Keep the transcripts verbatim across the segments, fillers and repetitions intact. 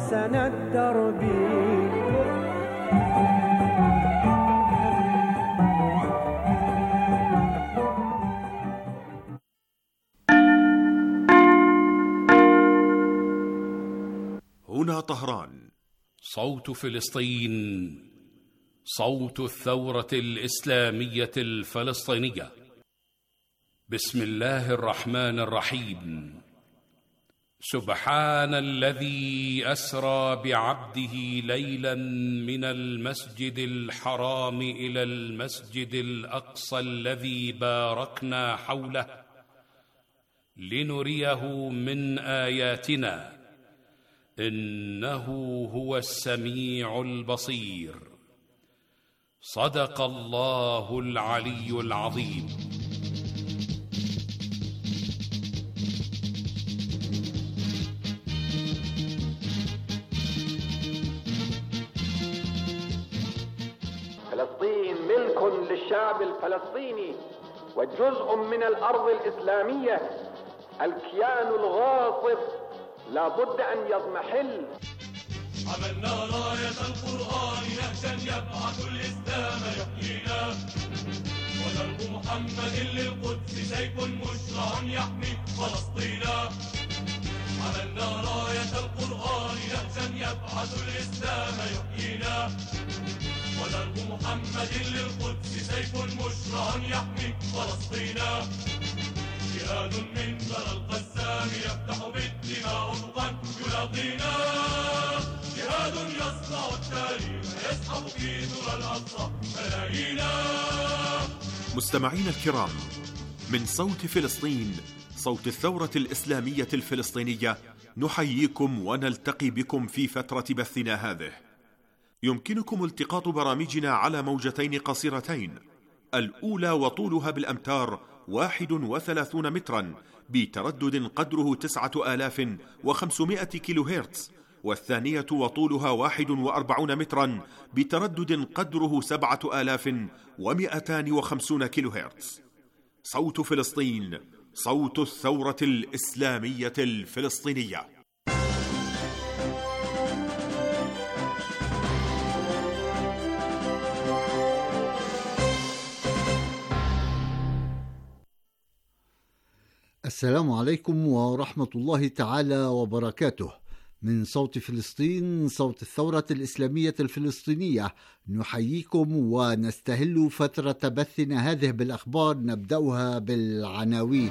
أحسن الدرب. هنا طهران، صوت فلسطين، صوت الثورة الإسلامية الفلسطينية. بسم الله الرحمن الرحيم. سبحان الذي أسرى بعبده ليلا من المسجد الحرام إلى المسجد الأقصى الذي باركنا حوله لنريه من آياتنا إنه هو السميع البصير. صدق الله العلي العظيم. فلسطين ملك للشعب الفلسطيني وجزء من الأرض الإسلامية. الكيان الغاصب لا بد أن يضمحل. عملنا راية القرآن نهجا يبعث الإسلام يحيينا، ودرب محمد للقدس سيف مشرع يحمي فلسطينا. عملنا راية القرآن نهجا يبعث الإسلام يحيينا، ودرب محمد للقدس سيف مشرع يحمي فلسطينا. جهاد من ثرى القسام يفتح بالدماء أفقا يلاقينا، جهاد يصنع التاريخ يسحب في ثرى الأقصى ملايينا. مستمعين الكرام، من صوت فلسطين، صوت الثورة الإسلامية الفلسطينية، نحييكم ونلتقي بكم في فترة بثنا هذه. يمكنكم التقاط برامجنا على موجتين قصيرتين، الأولى وطولها بالأمتار واحد وثلاثون مترا بتردد قدره تسعة آلاف وخمسمائة كيلو هرتز، والثانية وطولها واحد وأربعون مترا بتردد قدره سبعة آلاف ومئتان وخمسون كيلو هرتز. صوت فلسطين، صوت الثورة الإسلامية الفلسطينية. السلام عليكم ورحمة الله تعالى وبركاته. من صوت فلسطين، صوت الثورة الإسلامية الفلسطينية، نحييكم ونستهل فترة بثنا هذه بالأخبار. نبدأها بالعناوين.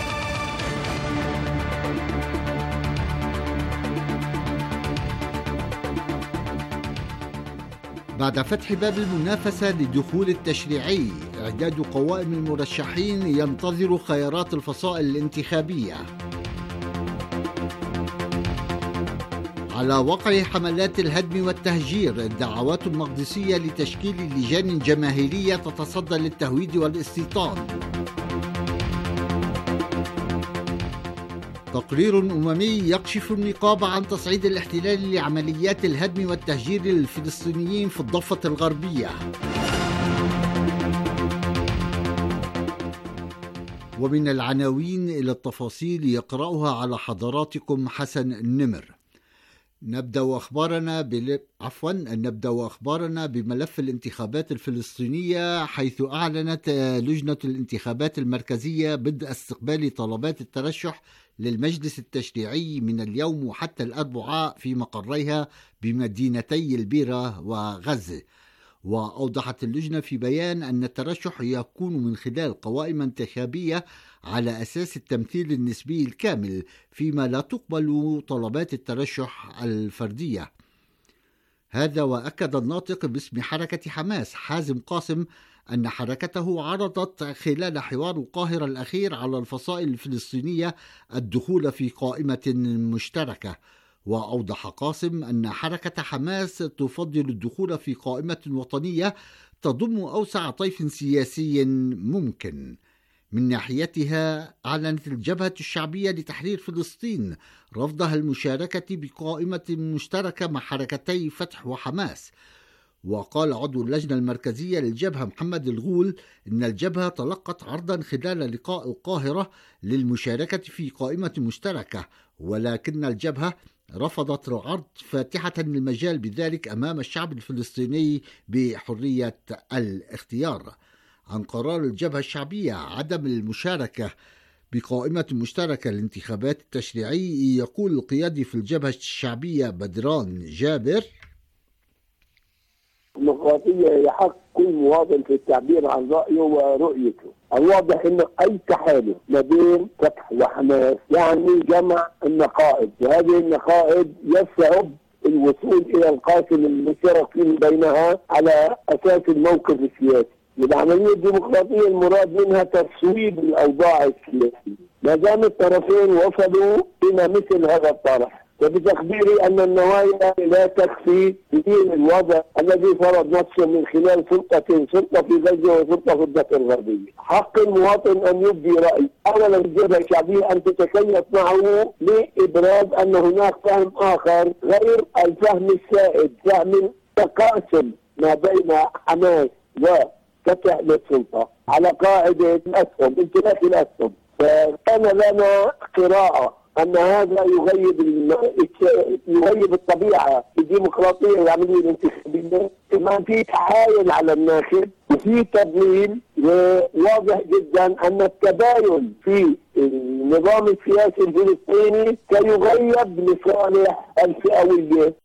بعد فتح باب المنافسة للدخول التشريعي، إعداد قوائم المرشحين ينتظر خيارات الفصائل الانتخابية. على وقع حملات الهدم والتهجير، الدعوات المقدسية لتشكيل لجان جماهيرية تتصدى للتهويد والاستيطان. تقرير أممي يكشف النقاب عن تصعيد الاحتلال لعمليات الهدم والتهجير للفلسطينيين في الضفة الغربية. ومن العناوين إلى التفاصيل يقرأها على حضراتكم حسن النمر. نبدأ أخبارنا بل... عفوا نبدأ أخبارنا بملف الانتخابات الفلسطينية، حيث أعلنت لجنة الانتخابات المركزية بدء استقبال طلبات الترشح للمجلس التشريعي من اليوم وحتى الأربعاء في مقريها بمدينتي البيرة وغزة. وأوضحت اللجنة في بيان أن الترشح يكون من خلال قوائم انتخابية على أساس التمثيل النسبي الكامل، فيما لا تقبل طلبات الترشح الفردية. هذا وأكد الناطق باسم حركة حماس حازم قاسم أن حركته عرضت خلال حوار القاهرة الأخير على الفصائل الفلسطينية الدخول في قائمة مشتركة. وأوضح قاسم أن حركة حماس تفضل الدخول في قائمة وطنية تضم أوسع طيف سياسي ممكن. من ناحيتها، أعلنت الجبهة الشعبية لتحرير فلسطين رفضها المشاركة بقائمة مشتركة مع حركتي فتح وحماس. وقال عضو اللجنة المركزية للجبهة محمد الغول إن الجبهة تلقت عرضا خلال لقاء القاهرة للمشاركة في قائمة مشتركة، ولكن الجبهة رفضت العرض فاتحة المجال بذلك أمام الشعب الفلسطيني بحرية الاختيار. عن قرار الجبهة الشعبية عدم المشاركة بقائمة مشتركة للانتخابات التشريعية، يقول القيادي في الجبهة الشعبية بدران جابر: الديمقراطية هي حق كل مواطن في التعبير عن رأيه ورؤيته. الواضح انه اي تحالف ما بين فتح وحماس يعني جمع النقائض، وهذه النقائض يصعب الوصول الى القاسم المشترك بينها على اساس الموقف السياسي. العملية الديمقراطية المراد منها تصويب الأوضاع السياسية. ما دام الطرفين وصلوا إلى مثل هذا الطرح، وبتقديري أن النوايا لا تكفي بدين الوضع الذي فرض نفسه من خلال سلطتين، سلطة في غزة وسلطة في الضفة الغربية. حق المواطن أن يبدي رأي. أولا الجبهة الشعبية أن تتكيف معه لإبراز أن هناك فهم آخر غير الفهم السائد، فهم تقاسم ما بين حماس و فتح للسلطة على قاعدة الأسهم، امتلاك الأسهم. فكان لنا قراءة أن هذا يغيب يغيب الطبيعة الديمقراطية العملية الانتخابية، كمان في تحايل على الناخب وفي تضليل. وواضح جدا أن التباين في النظام السياسي الفلسطيني سيغيب لصالح الفئوية.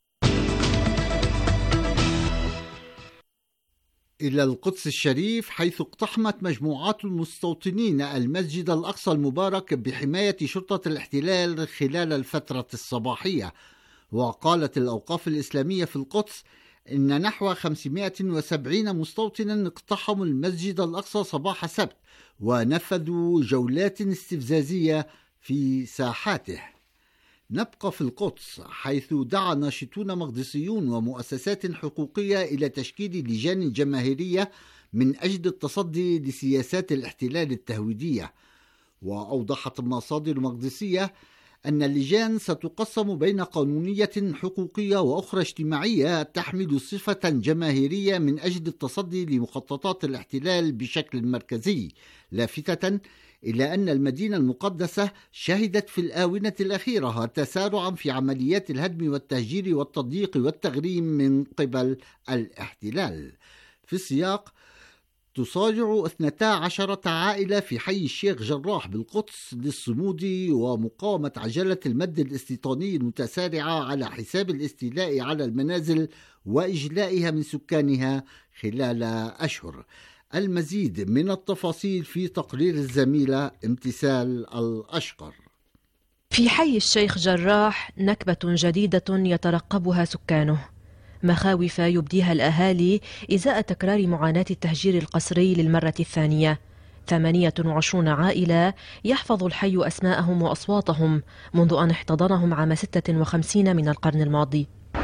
إلى القدس الشريف، حيث اقتحمت مجموعات المستوطنين المسجد الأقصى المبارك بحماية شرطة الاحتلال خلال الفترة الصباحية. وقالت الأوقاف الإسلامية في القدس إن نحو خمسمائة وسبعين مستوطنا اقتحموا المسجد الأقصى صباح السبت ونفذوا جولات استفزازية في ساحاته. نبقى في القدس، حيث دعا ناشطون مقدسيون ومؤسسات حقوقية إلى تشكيل لجان جماهيرية من أجل التصدي لسياسات الاحتلال التهويدية. وأوضحت المصادر مقدسية أن اللجان ستقسم بين قانونية حقوقية وأخرى اجتماعية تحمل صفة جماهيرية من أجل التصدي لمخططات الاحتلال بشكل مركزي، لافتة إلى أن المدينة المقدسة شهدت في الآونة الأخيرة تسارعا في عمليات الهدم والتهجير والتضييق والتغريم من قبل الاحتلال. في السياق، تصارع اثنتا عشرة عائلة في حي الشيخ جراح بالقدس للصمود ومقاومة عجلة المد الاستيطاني المتسارعة على حساب الاستيلاء على المنازل وإجلائها من سكانها خلال أشهر. المزيد من التفاصيل في تقرير الزميلة امتثال الأشقر. في حي الشيخ جراح نكبة جديدة يترقبها سكانه، مخاوف يبديها الأهالي إزاء تكرار معاناة التهجير القسري للمرة الثانية. ثمانية وعشرين عائلة يحفظ الحي أسماءهم وأصواتهم منذ أن احتضنهم عام ستة وخمسين من القرن الماضي.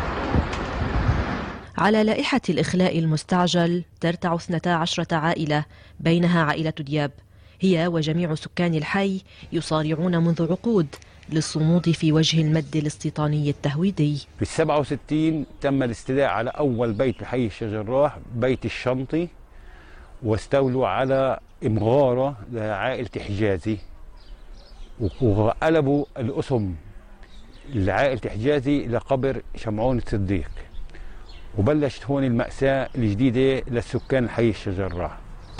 على لائحة الإخلاء المستعجل ترتع اثنتا عشرة عائلة، بينها عائلة دياب. هي وجميع سكان الحي يصارعون منذ عقود للصمود في وجه المد الاستيطاني التهويدي. في السبعة وستين تم الاستيلاء على أول بيت بحي الشيخ جراح، بيت الشنطي، واستولوا على إمغارة لعائلة حجازي، وقلبوا الأسم لعائلة حجازي لقبر شمعون الصديق. وبلشت هون المأساة الجديدة للسكان الحي الشيخ جراح.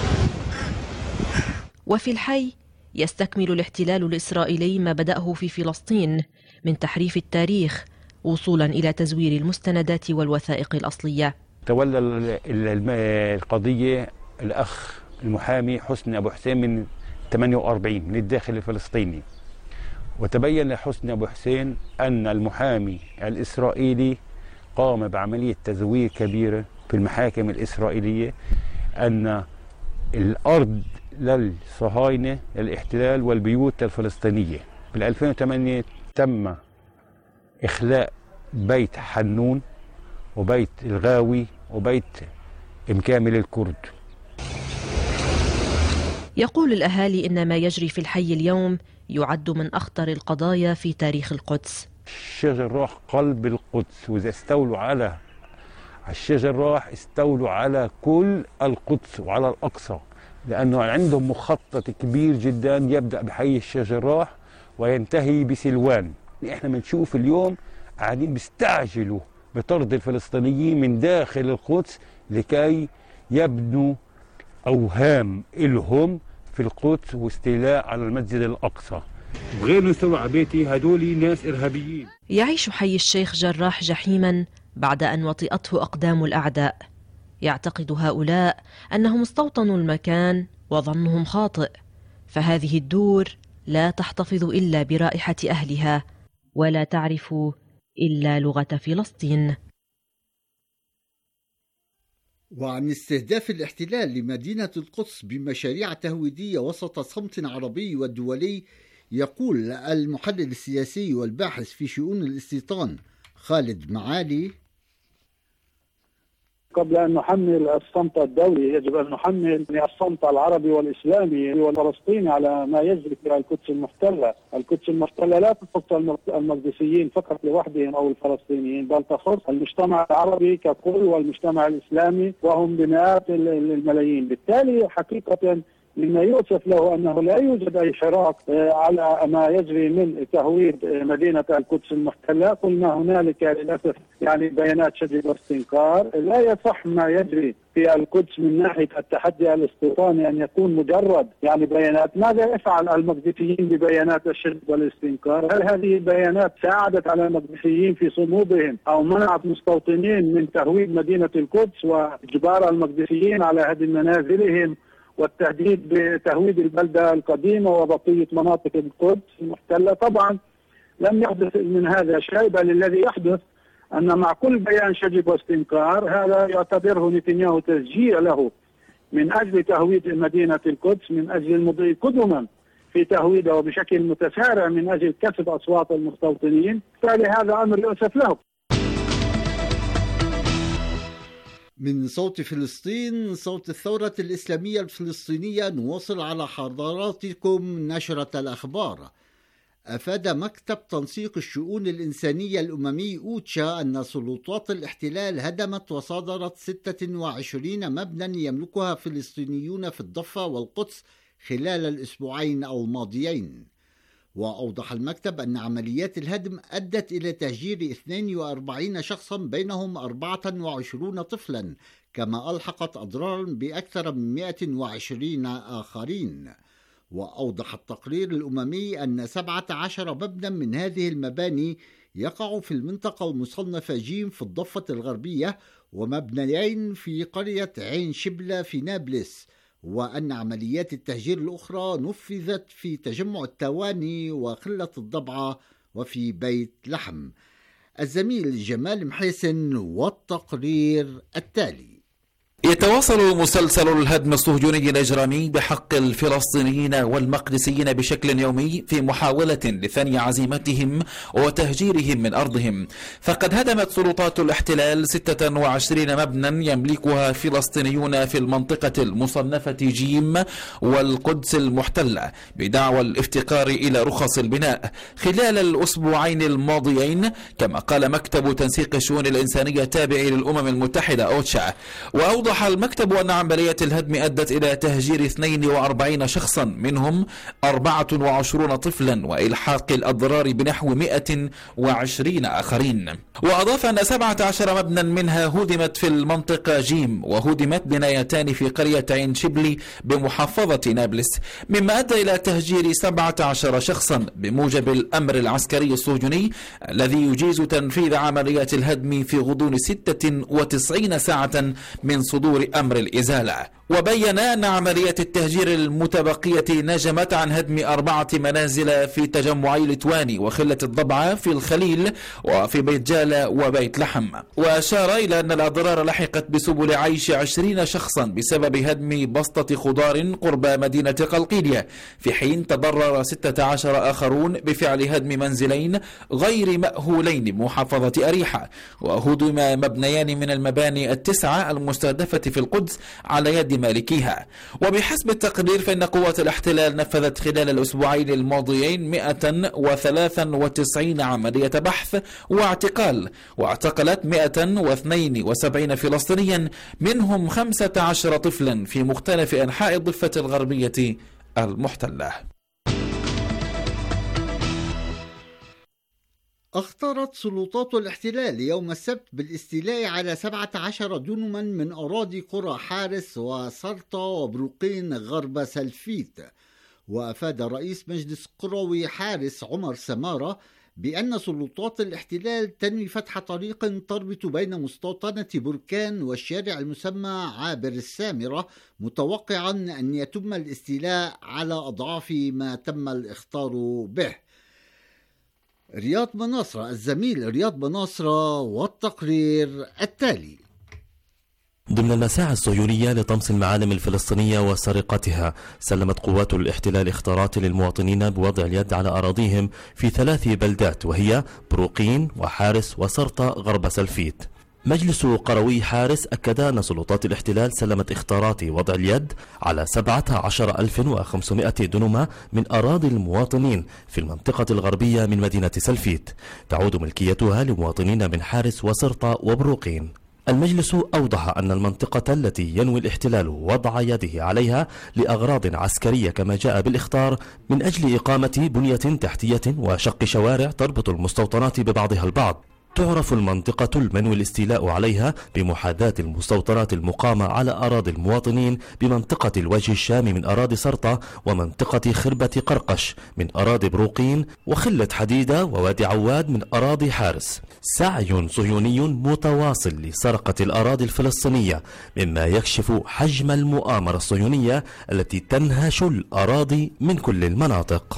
وفي الحي يستكمل الاحتلال الإسرائيلي ما بدأه في فلسطين من تحريف التاريخ وصولا إلى تزوير المستندات والوثائق الأصلية. تولى القضية الأخ المحامي حسني أبو حسين من ثمانية وأربعين من الداخل الفلسطيني، وتبين لحسني أبو حسين أن المحامي الإسرائيلي قام بعملية تزوير كبيرة في المحاكم الإسرائيلية، أن الأرض للصهاينة للاحتلال والبيوت الفلسطينية. في ألفين وثمانية تم إخلاء بيت حنون وبيت الغاوي وبيت إمكامل الكرد. يقول الأهالي إن ما يجري في الحي اليوم يعد من أخطر القضايا في تاريخ القدس. الشيخ جراح قلب القدس، وإذا استولوا على الشيخ جراح استولوا على كل القدس وعلى الأقصى، لأنه عندهم مخطط كبير جدا يبدأ بحي الشيخ جراح وينتهي بسلوان. احنا بنشوف اليوم قاعدين بيستعجلوا بطرد الفلسطينيين من داخل القدس لكي يبنوا أوهام إلهم في القدس واستيلاء على المسجد الأقصى. بغير يستولوا على بيتي، هدول ناس إرهابيين. يعيش حي الشيخ جراح جحيما بعد أن وطئته أقدام الأعداء. يعتقد هؤلاء أنهم استوطنوا المكان وظنهم خاطئ، فهذه الدور لا تحتفظ إلا برائحة أهلها ولا تعرف إلا لغة فلسطين. وعن استهداف الاحتلال لمدينة القدس بمشاريع تهويدية وسط صمت عربي ودولي، يقول المحلل السياسي والباحث في شؤون الاستيطان خالد معالي: قبل أن نحمل الصمت الدولي يجب أن نحمل الصمت العربي والإسلامي والفلسطيني على ما يجري في القدس المحتلة. القدس المحتلة لا تخص المقدسيين فقط لوحدهم أو الفلسطينيين، بل تخص المجتمع العربي ككل والمجتمع الإسلامي، وهم بمئات الملايين. بالتالي حقيقة مما يؤسف له أنه لا يوجد أي حراك على ما يجري من تهويد مدينة القدس المحتلة. قلنا هنالك للأسف يعني بيانات شديدة واستنكار. لا يصح ما يجري في القدس من ناحية التحدي الاستيطاني أن يكون مجرد يعني بيانات. ماذا يفعل المقدسيين ببيانات الشد والاستنكار؟ هل هذه البيانات ساعدت على المقدسيين في صمودهم أو منعت مستوطنين من تهويد مدينة القدس وإجبار المقدسيين على هدم منازلهم والتهديد بتهويد البلدة القديمة وبقية مناطق القدس المحتلة؟ طبعا لم يحدث من هذا شيء، بل الذي يحدث أن مع كل بيان شجب واستنكار هذا يعتبره نتنياهو تشجيع له من أجل تهويد مدينة القدس، من أجل المضي قدما في تهويدها وبشكل متسارع من أجل كسب أصوات المستوطنين. فلهذا أمر يؤسف له. من صوت فلسطين، صوت الثورة الإسلامية الفلسطينية، نواصل على حضراتكم نشرة الأخبار. أفاد مكتب تنسيق الشؤون الإنسانية الأممي أوتشا أن سلطات الاحتلال هدمت وصادرت ستة وعشرين مبنى يملكها فلسطينيون في الضفة والقدس خلال الأسبوعين الماضيين. وأوضح المكتب أن عمليات الهدم أدت إلى تهجير اثنين وأربعين شخصا بينهم أربعة وعشرين طفلا، كما ألحقت أضرارا بأكثر من مئة وعشرين آخرين. وأوضح التقرير الأممي أن سبعة عشر مبنى من هذه المباني يقع في المنطقة المصنفة جيم في الضفة الغربية، ومبنيين في قرية عين شبلة في نابلس، وأن عمليات التهجير الأخرى نفذت في تجمع التواني وخلة الضبعة وفي بيت لحم. الزميل جمال محيسن والتقرير التالي. يتواصل مسلسل الهدم الصهيوني الإجرامي بحق الفلسطينيين والمقدسيين بشكل يومي في محاولة لثني عزيمتهم وتهجيرهم من أرضهم. فقد هدمت سلطات الاحتلال ستة وعشرين مبنى يملكها فلسطينيون في المنطقة المصنفة جيم والقدس المحتلة بدعوى الافتقار إلى رخص البناء خلال الأسبوعين الماضيين، كما قال مكتب تنسيق الشؤون الإنسانية التابع للأمم المتحدة أوتشا. وأوضح المكتب أن عملية الهدم أدت إلى تهجير اثنين وأربعين شخصا منهم أربعة وعشرين طفلا وإلحاق الأضرار بنحو مئة وعشرين آخرين. وأضاف أن سبعة عشر مبنى منها هدمت في المنطقة جيم، وهدمت بنايتان في قرية عين شبلي بمحافظة نابلس، مما أدى إلى تهجير سبعة عشر شخصا بموجب الأمر العسكري الصهيوني الذي يجيز تنفيذ عمليات الهدم في غضون ستة وتسعين ساعة من صدور أمر الإزالة. وبين أن عملية التهجير المتبقية نجمت عن هدم أربعة منازل في تجمعي لتواني وخلة الضبعة في الخليل وفي بيت جالة وبيت لحم. وأشار إلى أن الأضرار لحقت بسبل عيش عشرين شخصا بسبب هدم بسطة خضار قرب مدينة قلقيلية، في حين تضرر ستة عشر آخرون بفعل هدم منزلين غير مأهولين بمحافظة أريحة. وهدم مبنيان من المباني التسعة المستهدفة في القدس على يد مالكيها. وبحسب التقرير فإن قوات الاحتلال نفذت خلال الأسبوعين الماضيين مئة وثلاثة وتسعين عملية بحث واعتقال، واعتقلت مئة واثنين وسبعين فلسطينيا منهم خمسة عشر طفلا في مختلف أنحاء الضفة الغربية المحتلة. اختارت سلطات الاحتلال يوم السبت بالاستيلاء على سبعة عشر دنما من أراضي قرى حارس وسرطة وبروقين غرب سلفيت. وأفاد رئيس مجلس قروي حارس عمر سمارة بأن سلطات الاحتلال تنوي فتح طريق تربط بين مستوطنة بركان والشارع المسمى عابر السامرة، متوقعا أن يتم الاستيلاء على أضعاف ما تم الإخطار به. رياض مناصرة، الزميل رياض مناصرة والتقرير التالي. ضمن المساعي الصهيونية لطمس المعالم الفلسطينية وسرقتها، سلمت قوات الاحتلال اختارات للمواطنين بوضع اليد على أراضيهم في ثلاث بلدات، وهي بروقين وحارس وسرطة غرب سلفيت. مجلس قروي حارس أكد أن سلطات الاحتلال سلمت اختارات وضع اليد على سبعة عشر ألف وخمسمائة دنم من أراضي المواطنين في المنطقة الغربية من مدينة سلفيت، تعود ملكيتها لمواطنين من حارس وسرطة وبروقين. المجلس أوضح أن المنطقة التي ينوي الاحتلال وضع يده عليها لأغراض عسكرية كما جاء بالإخطار من أجل إقامة بنية تحتية وشق شوارع تربط المستوطنات ببعضها البعض، تعرف المنطقة المنوي الاستيلاء عليها بمحاذاة المستوطنات المقامة على أراضي المواطنين بمنطقة الوجه الشامي من أراضي سرطة ومنطقة خربة قرقش من أراضي بروقين وخلة حديدة ووادي عواد من أراضي حارس. سعي صهيوني متواصل لسرقة الأراضي الفلسطينية، مما يكشف حجم المؤامرة الصهيونية التي تنهش الأراضي من كل المناطق.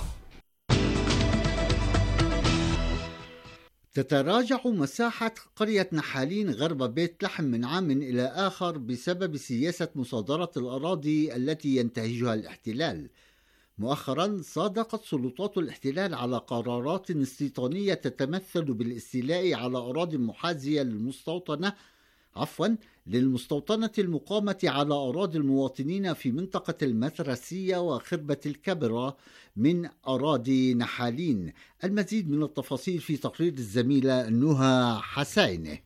تتراجع مساحة قرية نحالين غرب بيت لحم من عام إلى آخر بسبب سياسة مصادرة الأراضي التي ينتهجها الاحتلال. مؤخرا صادقت سلطات الاحتلال على قرارات استيطانية تتمثل بالاستيلاء على أراضي محاذية للمستوطنة عفوا للمستوطنة المقامة على أراضي المواطنين في منطقة المثرسية وخربة الكبرى من أراضي نحالين. المزيد من التفاصيل في تقرير الزميلة نهى حسينة.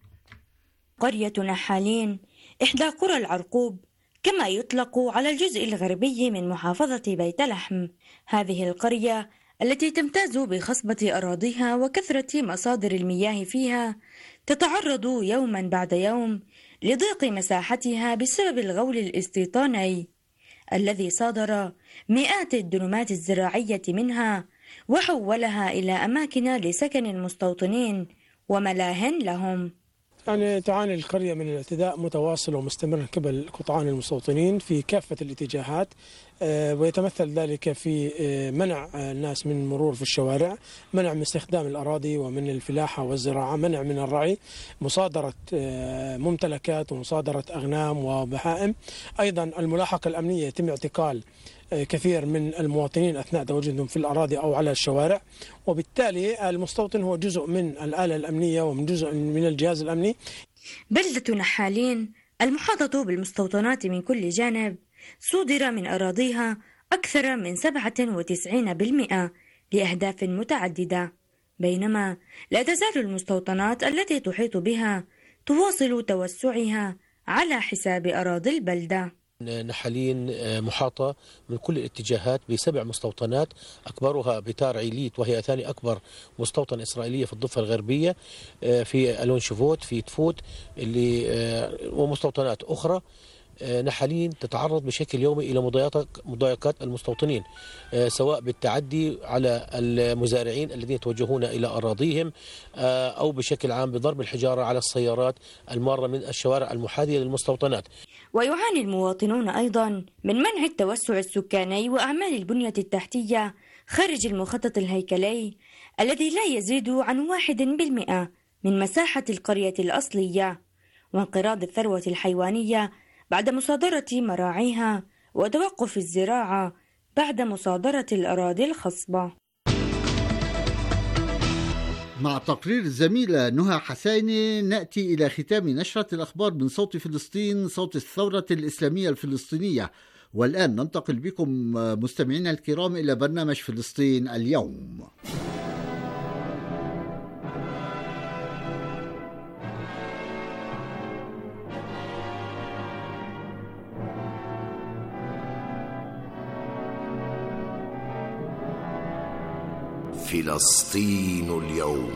قرية نحالين إحدى قرى العرقوب كما يطلق على الجزء الغربي من محافظة بيت لحم. هذه القرية التي تمتاز بخصبة أراضيها وكثرة مصادر المياه فيها تتعرض يوما بعد يوم لضيق مساحتها بسبب الغول الاستيطاني الذي صادر مئات الدنمات الزراعية منها وحولها إلى أماكن لسكن المستوطنين وملاهٍ لهم. يعني تعاني القرية من الاعتداء متواصل ومستمر من قبل قطعان المستوطنين في كافة الاتجاهات، ويتمثل ذلك في منع الناس من المرور في الشوارع، منع من استخدام الأراضي ومن الفلاحة والزراعة، منع من الرعي، مصادرة ممتلكات ومصادرة أغنام وبهائم. أيضا الملاحقة الأمنية، يتم اعتقال كثير من المواطنين أثناء تواجدهم في الأراضي أو على الشوارع، وبالتالي المستوطن هو جزء من الآلة الأمنية ومن جزء من الجهاز الأمني. بلدة نحالين المحاطة بالمستوطنات من كل جانب صودر من أراضيها أكثر من سبعة وتسعين بالمئة لأهداف متعددة، بينما لا تزال المستوطنات التي تحيط بها تواصل توسعها على حساب أراضي البلدة. نحالين محاطة من كل الاتجاهات بسبع مستوطنات، أكبرها بتار عيليت وهي ثاني أكبر مستوطن إسرائيلية في الضفة الغربية، في ألون شفوت، في تفوت اللي ومستوطنات أخرى. نحالين تتعرض بشكل يومي إلى مضايقات المستوطنين، سواء بالتعدي على المزارعين الذين يتوجهون إلى أراضيهم أو بشكل عام بضرب الحجارة على السيارات المارة من الشوارع المحاذية للمستوطنات. ويعاني المواطنون أيضا من منع التوسع السكاني وأعمال البنية التحتية خارج المخطط الهيكلي الذي لا يزيد عن واحد بالمئة من مساحة القرية الأصلية، وانقراض الثروة الحيوانية بعد مصادرة مراعيها، وتوقف الزراعة بعد مصادرة الأراضي الخصبة. مع تقرير الزميلة نهى حسينة نأتي إلى ختام نشرة الأخبار من صوت فلسطين، صوت الثورة الإسلامية الفلسطينية. والآن ننتقل بكم مستمعينا الكرام إلى برنامج فلسطين اليوم. فلسطين اليوم.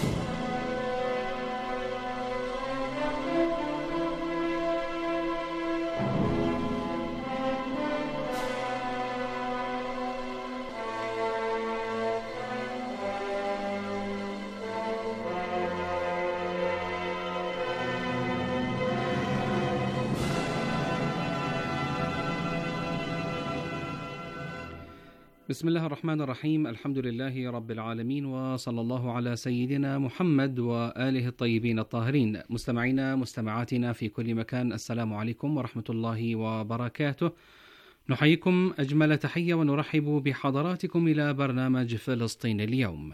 بسم الله الرحمن الرحيم. الحمد لله رب العالمين، وصلى الله على سيدنا محمد وآله الطيبين الطاهرين. مستمعينا مستمعاتنا في كل مكان، السلام عليكم ورحمة الله وبركاته. نحييكم أجمل تحية ونرحب بحضراتكم إلى برنامج فلسطين اليوم.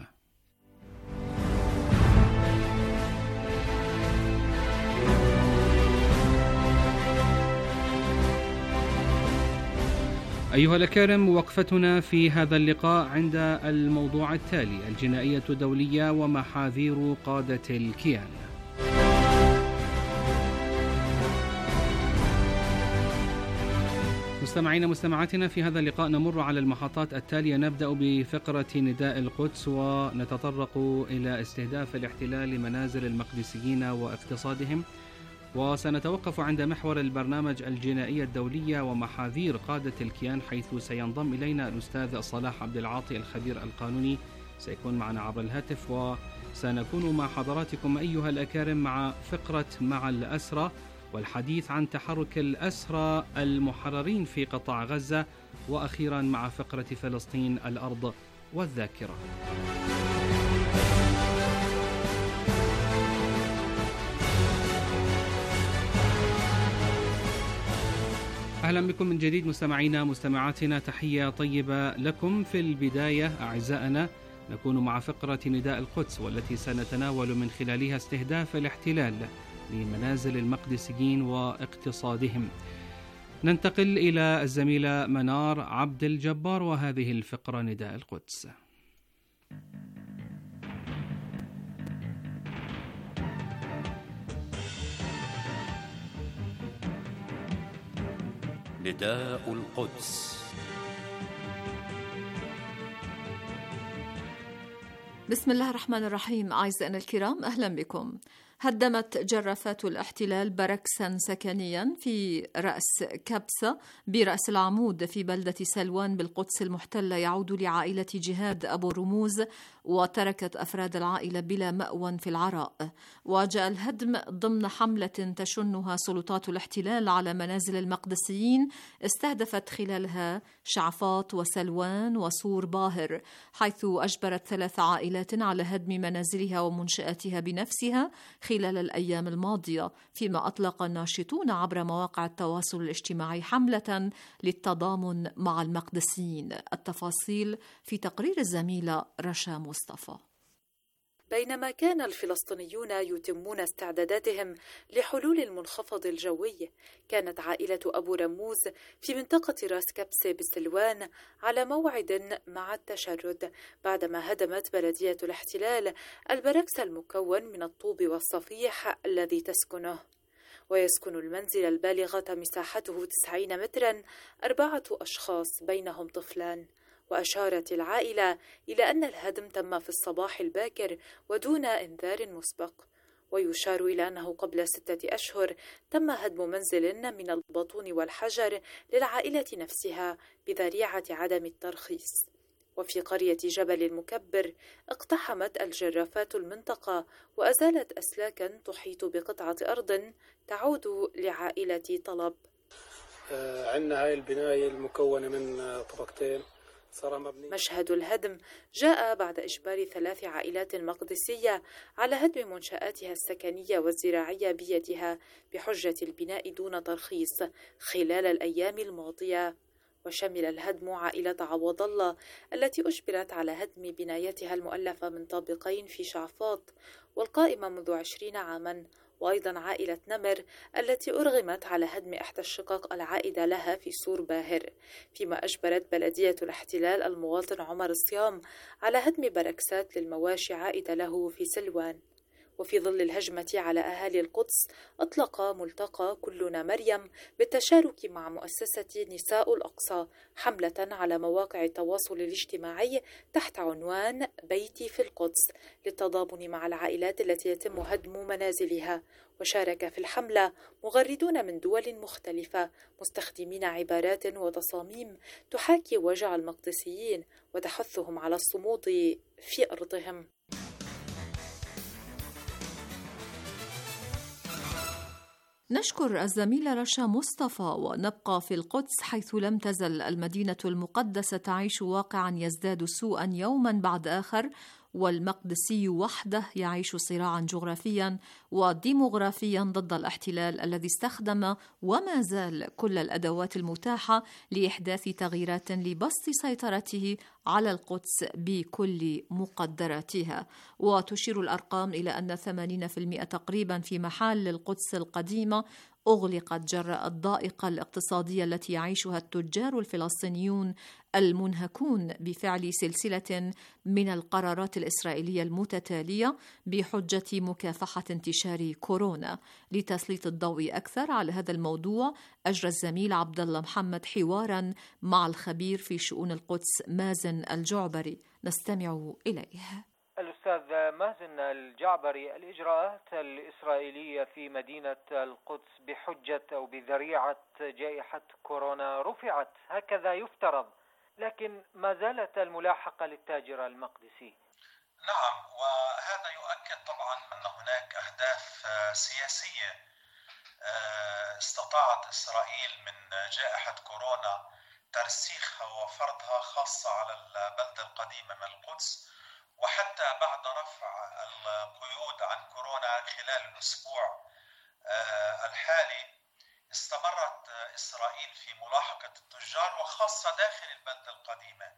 أيها الأكارم، وقفتنا في هذا اللقاء عند الموضوع التالي: الجنائية الدولية ومحاذير قادة الكيان. مستمعين مستمعاتنا، في هذا اللقاء نمر على المحطات التالية. نبدأ بفقرة نداء القدس، ونتطرق إلى استهداف الاحتلال لمنازل المقدسيين واقتصادهم، وسنتوقف عند محور البرنامج الجنائية الدولية ومحاذير قادة الكيان، حيث سينضم إلينا الأستاذ صلاح عبد العاطي الخبير القانوني، سيكون معنا عبر الهاتف. وسنكون مع حضراتكم أيها الأكارم مع فقرة مع الأسرى، والحديث عن تحرك الأسرى المحررين في قطاع غزة، وأخيرا مع فقرة فلسطين الأرض والذاكرة. أهلا بكم من جديد مستمعينا مستمعاتنا، تحية طيبة لكم. في البداية أعزائنا نكون مع فقرة نداء القدس، والتي سنتناول من خلالها استهداف الاحتلال لمنازل المقدسيين واقتصادهم. ننتقل إلى الزميلة منار عبد الجبار وهذه الفقرة نداء القدس. نداء القدس. بسم الله الرحمن الرحيم. أعزائنا الكرام، أهلا بكم. هدمت جرافات الاحتلال بركسا سكنيا في رأس كبسة برأس العمود في بلدة سلوان بالقدس المحتلة يعود لعائلة جهاد أبو الرموز، وتركت أفراد العائلة بلا مأوى في العراء. وجاء الهدم ضمن حملة تشنها سلطات الاحتلال على منازل المقدسيين، استهدفت خلالها شعفاط وسلوان وسور باهر، حيث أجبرت ثلاث عائلات على هدم منازلها ومنشآتها بنفسها خلال الأيام الماضية، فيما أطلق الناشطون عبر مواقع التواصل الاجتماعي حملة للتضامن مع المقدسيين. التفاصيل في تقرير الزميلة رشا مصطفى. بينما كان الفلسطينيون يتمون استعداداتهم لحلول المنخفض الجوي، كانت عائلة أبو رموز في منطقة راس كبسة بسلوان على موعد مع التشرد، بعدما هدمت بلدية الاحتلال البركس المكون من الطوب والصفيح الذي تسكنه. ويسكن المنزل البالغة مساحته تسعين مترا أربعة أشخاص بينهم طفلان. وأشارت العائلة إلى أن الهدم تم في الصباح الباكر ودون إنذار مسبق. ويشار إلى أنه قبل ستة أشهر تم هدم منزل من البطون والحجر للعائلة نفسها بذريعة عدم الترخيص. وفي قرية جبل المكبر اقتحمت الجرافات المنطقة وأزالت أسلاكا تحيط بقطعة أرض تعود لعائلة طلب. آه عندنا هاي البناية المكونة من طبقتين. مشهد الهدم جاء بعد إجبار ثلاث عائلات مقدسية على هدم منشآتها السكنية والزراعية بيدها بحجة البناء دون ترخيص خلال الأيام الماضية. وشمل الهدم عائلة عوض الله التي أجبرت على هدم بنايتها المؤلفة من طابقين في شعفاط والقائمة منذ عشرين عاما، وأيضا عائلة نمر التي أرغمت على هدم إحدى الشقق العائدة لها في سور باهر، فيما أجبرت بلدية الاحتلال المواطن عمر الصيام على هدم بركسات للمواشي عائدة له في سلوان. وفي ظل الهجمة على أهالي القدس أطلق ملتقى كلنا مريم بالتشارك مع مؤسسة نساء الأقصى حملة على مواقع التواصل الاجتماعي تحت عنوان بيتي في القدس للتضامن مع العائلات التي يتم هدم منازلها. وشارك في الحملة مغردون من دول مختلفة مستخدمين عبارات وتصاميم تحاكي وجع المقدسيين وتحثهم على الصمود في أرضهم. نشكر الزميلة رشا مصطفى، ونبقى في القدس حيث لم تزل المدينة المقدسة تعيش واقعا يزداد سوءا يوما بعد آخر، والمقدسي وحده يعيش صراعا جغرافيا وديموغرافيا ضد الاحتلال الذي استخدم وما زال كل الأدوات المتاحة لإحداث تغييرات لبسط سيطرته على القدس بكل مقدراتها. وتشير الأرقام إلى أن ثمانين بالمئة تقريبا في محال القدس القديمة أغلقت جراء الضائقة الاقتصادية التي يعيشها التجار الفلسطينيون المنهكون بفعل سلسلة من القرارات الإسرائيلية المتتالية بحجة مكافحة انتشار كورونا. لتسليط الضوء أكثر على هذا الموضوع أجرى الزميل عبد الله محمد حوارا مع الخبير في شؤون القدس مازن الجعبري، نستمع إليه. الأستاذ مازن الجعبري، الإجراءات الإسرائيلية في مدينة القدس بحجة أو بذريعة جائحة كورونا رفعت، هكذا يفترض، لكن ما زالت الملاحقة للتاجر المقدسي. نعم، وهذا يؤكد طبعا أن هناك أهداف سياسية استطاعت إسرائيل من جائحة كورونا ترسيخها وفرضها، خاصة على البلدة القديمة من القدس. وحتى بعد رفع القيود عن كورونا خلال الأسبوع الحالي استمرت إسرائيل في ملاحقة التجار وخاصة داخل البلدة القديمة،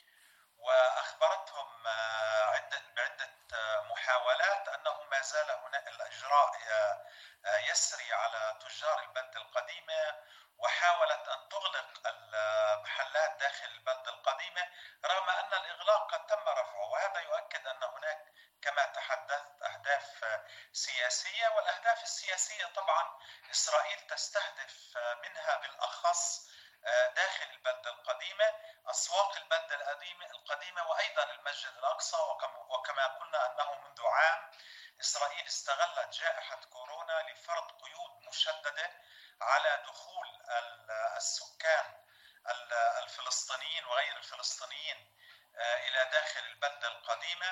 وأخبرتهم عدة بعدة محاولات أنه ما زال هناك الإجراء يسري على تجار البلدة القديمة، وحاولت أن تغلق المحلات داخل البلدة القديمة رغم أن الإغلاق قد تم رفعه. وهذا يؤكد أن هناك كما تحدثت أهداف سياسية، والأهداف السياسية طبعا إسرائيل تستهدف منها بالأخص داخل البلدة القديمة أسواق البلدة القديمة وأيضا المسجد الأقصى. وكما قلنا أنه منذ عام إسرائيل استغلت جائحة كورونا لفرض قيود مشددة على دخول السكان الفلسطينيين وغير الفلسطينيين إلى داخل البلدة القديمة،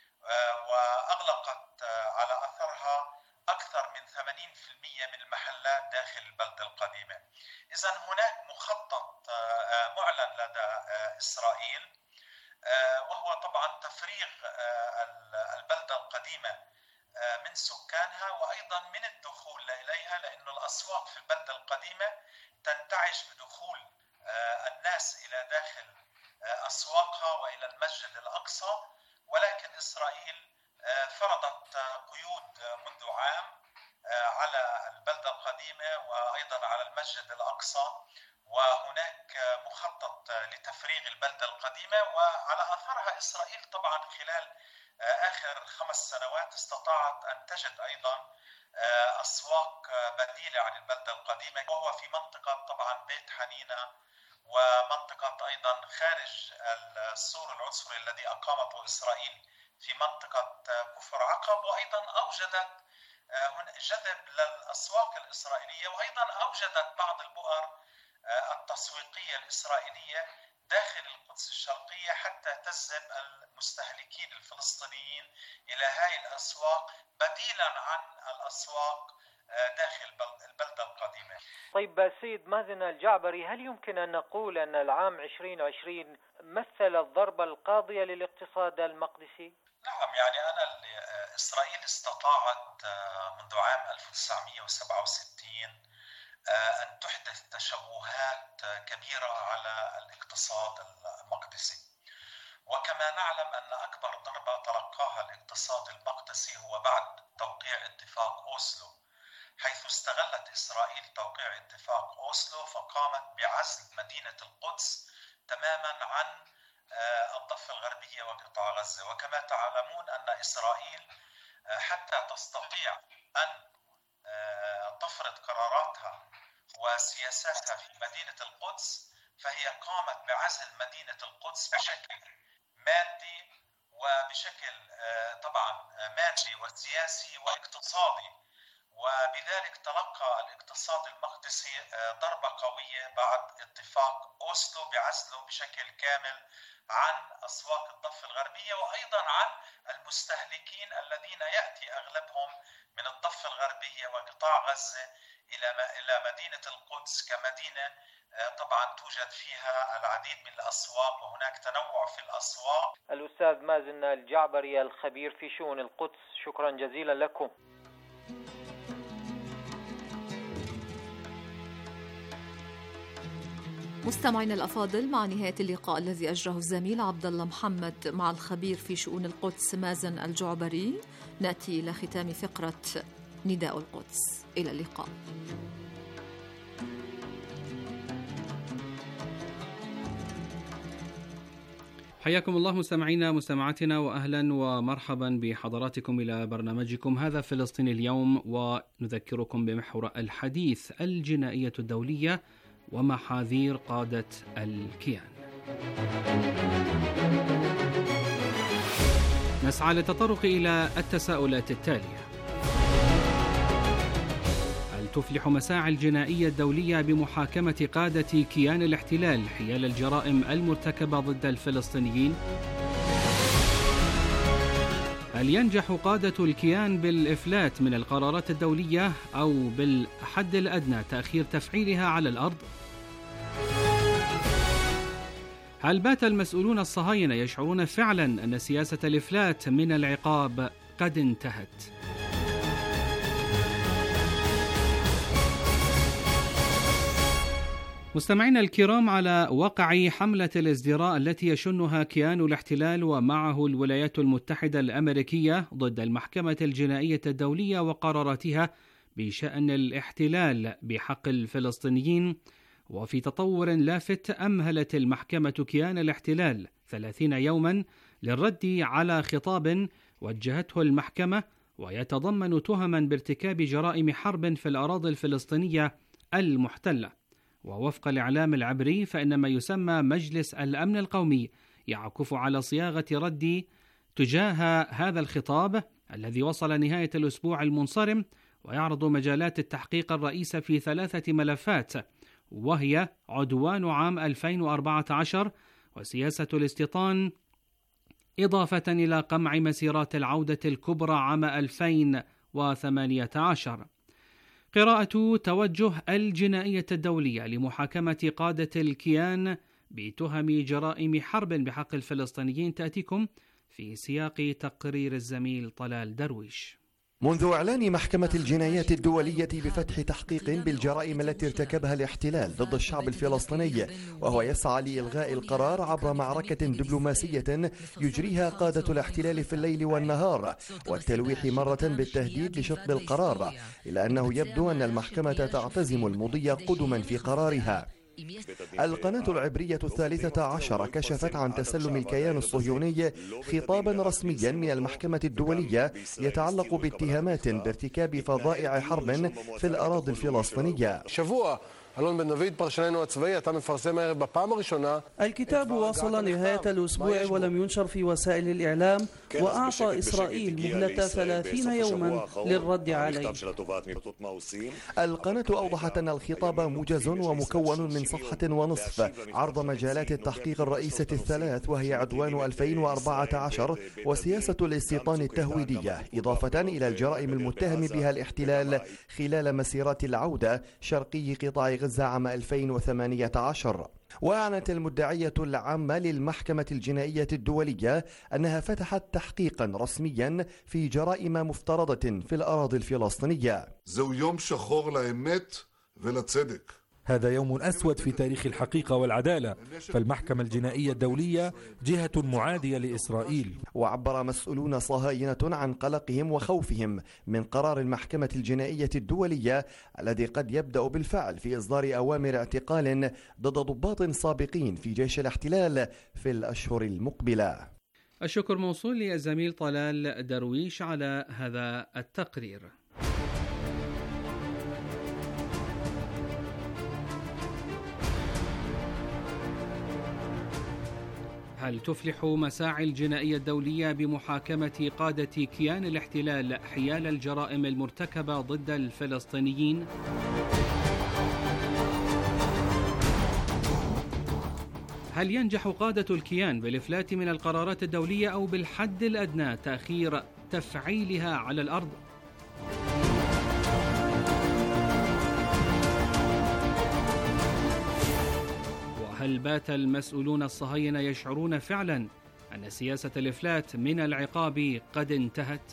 وأغلقت على أثرها أكثر من ثمانين بالمئة من المحلات داخل البلدة القديمة. إذن هناك مخطط معلن لدى إسرائيل، وهو طبعا تفريغ البلدة القديمة من سكانها وأيضا من الدخول إليها، لأن الأسواق في البلدة القديمة تنتعش بدخول الناس إلى داخل أسواقها وإلى المسجد الأقصى. ولكن إسرائيل فرضت قيود منذ عام على البلدة القديمة وأيضا على المسجد الأقصى، وهناك مخطط لتفريغ البلدة القديمة. وعلى أثرها إسرائيل طبعا خلال آخر خمس سنوات استطاعت أن تجد أيضا أسواق بديلة عن البلدة القديمة، وهو في منطقة طبعا بيت حنينة ومنطقة أيضا خارج السور العنصري الذي أقامته إسرائيل في منطقة كفر عقب، وأيضا أوجدت جذب للأسواق الإسرائيلية، وأيضا أوجدت بعض البؤر التسويقية الإسرائيلية داخل القدس الشرقية حتى تجذب المستهلكين الفلسطينيين إلى هاي الأسواق بديلا عن الأسواق داخل البلدة القديمة. طيب سيد مازن الجعبري، هل يمكن أن نقول أن العام عشرين عشرين مثل الضربة القاضية للاقتصاد المقدسي؟ نعم، يعني أنا إسرائيل استطاعت منذ عام ألف وتسعمئة وسبعة وستين أن تحدث تشوهات كبيرة على الاقتصاد المقدسي. وكما نعلم أن أكبر ضربة تلقاها الاقتصاد المقدسي هو بعد توقيع اتفاق أوسلو، حيث استغلت إسرائيل توقيع اتفاق أوسلو فقامت بعزل مدينة القدس تماما عن الضفة الغربية وقطاع غزة. وكما تعلمون أن إسرائيل حتى تستطيع أن تفرض قراراتها وسياساتها في مدينة القدس، فهي قامت بعزل مدينة القدس بشكل مادي وبشكل طبعا مادي وسياسي واقتصادي، وبذلك تلقى الاقتصاد المقدسي ضربة قوية بعد اتفاق أوسلو بعزله بشكل كامل عن أسواق الضفة الغربية، وأيضا عن المستهلكين الذين يأتي أغلبهم من الضفة الغربية وقطاع غزة إلى إلى مدينة القدس كمدينة طبعا توجد فيها العديد من الأسواق وهناك تنوع في الأسواق. الأستاذ مازن الجعبري الخبير في شؤون القدس، شكرا جزيلا لكم. مستمعينا الأفاضل، مع نهاية اللقاء الذي أجره الزميل عبد الله محمد مع الخبير في شؤون القدس مازن الجعبري، نأتي إلى ختام فقرة نداء القدس. إلى اللقاء. حياكم الله مستمعينا مستمعاتنا، وأهلا ومرحبا بحضراتكم إلى برنامجكم هذا فلسطين اليوم، ونذكركم بمحور الحديث: الجنائية الدولية ومحاذير قادة الكيان. نسعى للتطرق إلى التساؤلات التالية: هل تفلح مساعي الجنائية الدولية بمحاكمة قادة كيان الاحتلال حيال الجرائم المرتكبة ضد الفلسطينيين؟ هل ينجح قادة الكيان بالإفلات من القرارات الدولية أو بالحد الأدنى تأخير تفعيلها على الأرض؟ هل بات المسؤولون الصهاينة يشعرون فعلا أن سياسة الإفلات من العقاب قد انتهت؟ مستمعينا الكرام، على وقع حملة الازدراء التي يشنها كيان الاحتلال ومعه الولايات المتحدة الأمريكية ضد المحكمة الجنائية الدولية وقراراتها بشأن الاحتلال بحق الفلسطينيين، وفي تطور لافت أمهلت المحكمة كيان الاحتلال ثلاثين يوما للرد على خطاب وجهته المحكمة ويتضمن تهما بارتكاب جرائم حرب في الأراضي الفلسطينية المحتلة. ووفق الإعلام العبري فإن ما يسمى مجلس الأمن القومي يعكف على صياغة رد تجاه هذا الخطاب الذي وصل نهاية الأسبوع المنصرم، ويعرض مجالات التحقيق الرئيسة في ثلاثة ملفات، وهي عدوان عام ألفين وأربعة عشر وسياسة الاستيطان، إضافة إلى قمع مسيرات العودة الكبرى عام ألفين وثمانية عشر. قراءة توجه الجنائية الدولية لمحاكمة قادة الكيان بتهم جرائم حرب بحق الفلسطينيين تأتيكم في سياق تقرير الزميل طلال درويش. منذ إعلان محكمة الجنايات الدولية بفتح تحقيق بالجرائم التي ارتكبها الاحتلال ضد الشعب الفلسطيني، وهو يسعى لإلغاء القرار عبر معركة دبلوماسية يجريها قادة الاحتلال في الليل والنهار، والتلويح مرة بالتهديد لشطب القرار، إلا أنه يبدو أن المحكمة تعتزم المضي قدما في قرارها. القناة العبرية الثالثة عشر كشفت عن تسلم الكيان الصهيوني خطابا رسميا من المحكمة الدولية يتعلق باتهامات بارتكاب فظائع حرب في الأراضي الفلسطينية. אלון בן דוד, פרשננו הצבאי, אתה מפרסם הערב בפעם הראשונה. الكتاب وصل نهاية الأسبوع ولم ينشر في وسائل الإعلام، وأعطى إسرائيل مهلة ثلاثين يوما للرد عليه. القناة أوضحت أن الخطاب موجز ومكون من صفحة ونصف، عرض مجالات التحقيق الرئيسة الثلاث، وهي عدوان ألفين وأربعة عشر وسياسة الاستيطان التهويدية، إضافة إلى الجرائم المتهم بها الاحتلال خلال مسيرات العودة شرقي قطاع غزة عام ألفين وثمانية عشر. وأعلنت المدعية العامة للمحكمة الجنائية الدولية أنها فتحت تحقيقا رسميا في جرائم مفترضة في الأراضي الفلسطينية. زو يوم شخور لأمت ولصدق. هذا يوم أسود في تاريخ الحقيقة والعدالة، فالمحكمة الجنائية الدولية جهة معادية لإسرائيل. وعبر مسؤولون صهاينة عن قلقهم وخوفهم من قرار المحكمة الجنائية الدولية الذي قد يبدأ بالفعل في إصدار أوامر اعتقال ضد ضباط سابقين في جيش الاحتلال في الأشهر المقبلة. الشكر موصول للزميل طلال درويش على هذا التقرير. هل تفلح مساعي الجنائية الدولية بمحاكمة قادة كيان الاحتلال حيال الجرائم المرتكبة ضد الفلسطينيين؟ هل ينجح قادة الكيان بالإفلات من القرارات الدولية أو بالحد الأدنى تأخير تفعيلها على الأرض؟ وهل بات المسؤولون الصهاينة يشعرون فعلا أن سياسة الإفلات من العقاب قد انتهت؟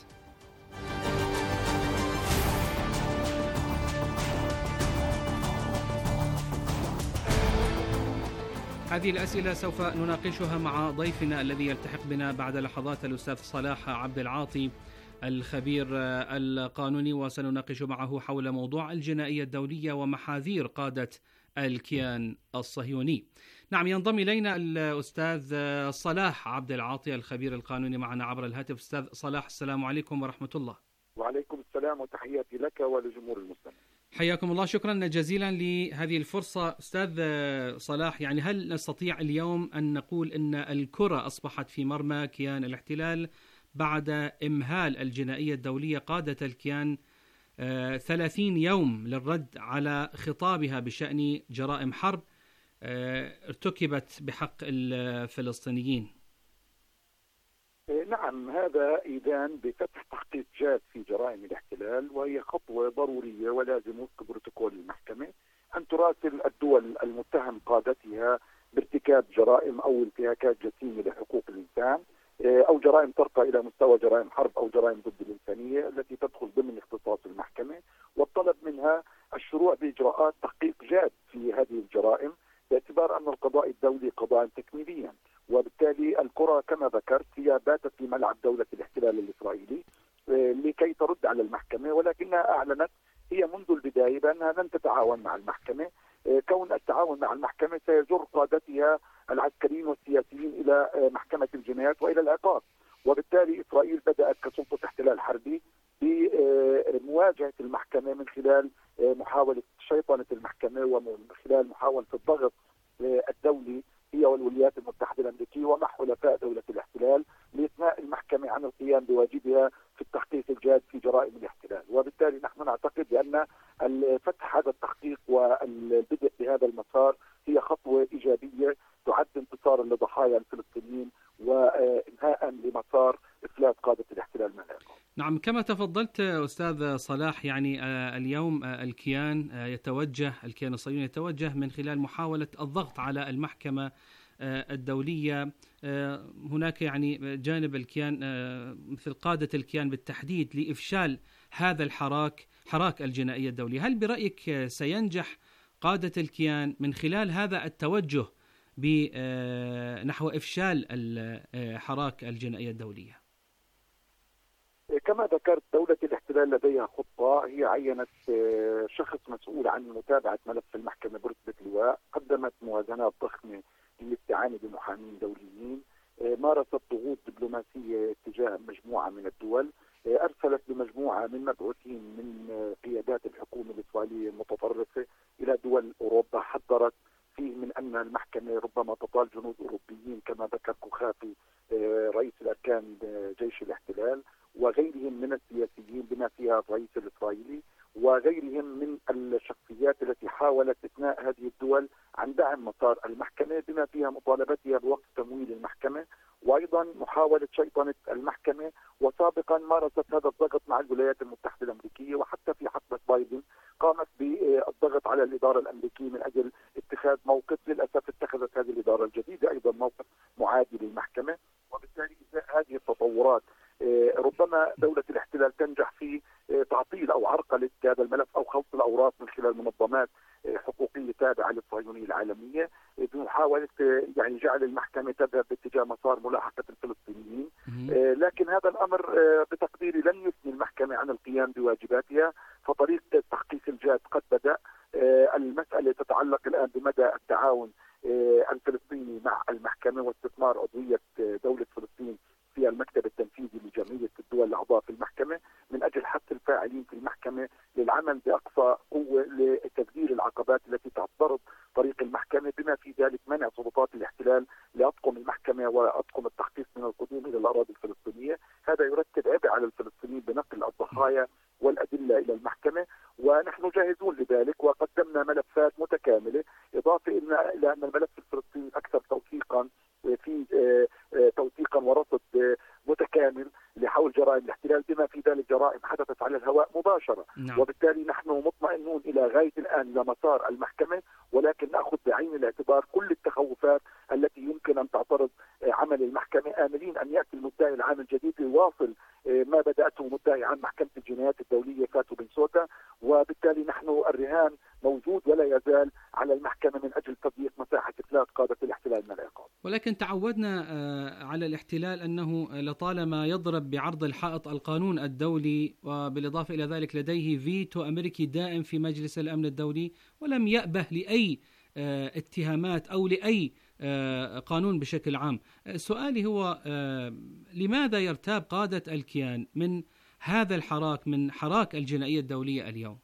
هذه الأسئلة سوف نناقشها مع ضيفنا الذي يلتحق بنا بعد لحظات، الأستاذ صلاح عبد العاطي الخبير القانوني، وسنناقش معه حول موضوع الجنائية الدولية ومحاذير قادة الكيان الصهيوني. نعم، ينضم إلينا الأستاذ صلاح عبد العاطي الخبير القانوني معنا عبر الهاتف. أستاذ صلاح، السلام عليكم ورحمة الله. وعليكم السلام وتحياتي لك ولجمهور المستمع. حياكم الله، شكرا جزيلا لهذه الفرصة. أستاذ صلاح، يعني هل نستطيع اليوم أن نقول أن الكرة أصبحت في مرمى كيان الاحتلال بعد إمهال الجنائية الدولية قادة الكيان ثلاثين يوم للرد على خطابها بشأن جرائم حرب ارتكبت بحق الفلسطينيين؟ نعم، هذا إذان بفتح تحقيق جاد في جرائم الاحتلال، وهي خطوة ضرورية ولازم وفق بروتوكول المحكمة أن تراسل الدول المتهم قادتها بارتكاب جرائم أو انتهاكات جسيمة لحقوق الإنسان أو جرائم ترقى إلى مستوى جرائم حرب أو جرائم ضد الإنسانية التي تدخل ضمن اختصاص المحكمة، والطلب منها الشروع بإجراءات تحقيق جاد في هذه الجرائم باعتبار أن القضاء الدولي قضاء تكميليا، وبالتالي الكرة كما ذكرت هي باتت في ملعب دولة الاحتلال الإسرائيلي لكي ترد على المحكمة، ولكنها أعلنت هي منذ البداية بأنها لن تتعاون مع المحكمة، كون التعاون مع المحكمة سيجر قادتها العسكريين والسياسيين إلى محكمة الجنايات وإلى العقاب، وبالتالي إسرائيل بدأت كسلطة احتلال حربي بمواجهة المحكمة من خلال محاولة شيطنة المحكمة ومن خلال محاولة الضغط الدولي هي والولايات المتحدة الأمريكية ومع حلفاء دولة الاحتلال لإثناء المحكمة عن القيام بواجبها في التحقيق الجاد في جرائم الاحتلال. وبالتالي نحن نعتقد بأن فتح هذا التحقيق والبدء بهذا المسار هي خطوة إيجابية تعد انتصارا لضحايا الفلسطينيين وإنهاء لمسار إفلات قادة الاحتلال من العقاب. نعم، كما تفضلت أستاذ صلاح، يعني اليوم الكيان يتوجه الكيان الصهيوني يتوجه من خلال محاولة الضغط على المحكمة الدولية. هناك يعني جانب الكيان مثل قادة الكيان بالتحديد لإفشال هذا الحراك حراك الجنائية الدولية. هل برأيك سينجح قادة الكيان من خلال هذا التوجه نحو إفشال حراك الجنائية الدولية؟ كما ذكرت دولة الاحتلال لديها خطة، هي عينت شخص مسؤول عن متابعة ملف المحكمة برتبة لواء، قدمت موازنات ضخمة للاستعانة بمحامين دوليين، مارست ضغوط دبلوماسية تجاه مجموعة من الدول، أرسلت بمجموعة من مبعوثين من قيادات الحكومة الإسرائيلية المتطرفة إلى دول أوروبا، حذرت فيه من أن المحكمة ربما تطال جنود أوروبيين كما ذكر كوخافي رئيس الأركان جيش الاحتلال وغيرهم من السياسيين بما فيها الرئيس الإسرائيلي وغيرهم من الشخصيات التي حاولت إثناء هذه الدول عن دعم مسار المحكمة بما فيها مطالبتها بوقف تمويل المحكمة وأيضا محاولة شيطنة المحكمة. وسابقا مارست هذا الضغط مع الولايات المتحدة الأمريكية، وحتى في حقبة بايدن قامت بالضغط على الإدارة الأمريكية من أجل اتخاذ موقف. للأسف اتخذت هذه الإدارة الجديدة أيضا موقف معادي للمحكمة، وبالتالي هذه التطورات ربما دولة الاحتلال تنجح في تعطيل أو عرقلة هذا الملف أو خلط الأوراق من خلال منظمات حقوقية تابعة للصهيونية العالمية بمحاولة يعني جعل المحكمة تذهب باتجاه مسار ملاحقة الفلسطينيين. لكن هذا الأمر بتقديري لن يثني المحكمة عن القيام بواجباتها، فطريق التحقيق الجاد قد بدأ. المسألة تتعلق الآن بمدى التعاون الفلسطيني مع المحكمة واستثمار عضوية دولة فلسطين المحكمة من أجل حث الفاعلين في المحكمة للعمل بأقصى قوة لتكبير العقبات التي تعترض طريق المحكمة، بما في ذلك منع سلطات الاحتلال لأطقم المحكمة وأطقم التحقيق من القدوم إلى الأراضي الفلسطينية. هذا يرتب عبء على الفلسطينيين بنقل الضحايا والأدلة إلى المحكمة، ونحن جاهزون لذلك وقدمنا ملفات متكاملة، إضافة إلى أن الملف الفلسطيني أكثر توثيقا في توثيقا ورصد متكامل لحول جرائم الاحتلال، بما في ذلك جرائم حدثت على الهواء مباشرة. نعم. وبالتالي نحن مطمئنون إلى غاية الآن إلى مسار المحكمة، ولكن نأخذ بعين الاعتبار كل التخوفات التي يمكن أن تعترض عمل المحكمة، آملين أن يأتي المدعي العام الجديد ليواصل ما بدأته مدعي عام محكمة الجنايات الدولية فاتو بنسوتا، وبالتالي نحن الرهان موجود ولا يزال على المحكمة من أجل تضييق مساحة إفلات قادة الاحتلال من العقاب. ولكن تعودنا على الاحتلال أنه لطالما يضرب بعرض الحائط القانون الدولي، وبالإضافة إلى ذلك لديه فيتو أمريكي دائم في مجلس الأمن الدولي، ولم يأبه لأي اتهامات أو لأي قانون بشكل عام. سؤالي هو لماذا يرتاب قادة الكيان من هذا الحراك، من حراك الجنائية الدولية اليوم؟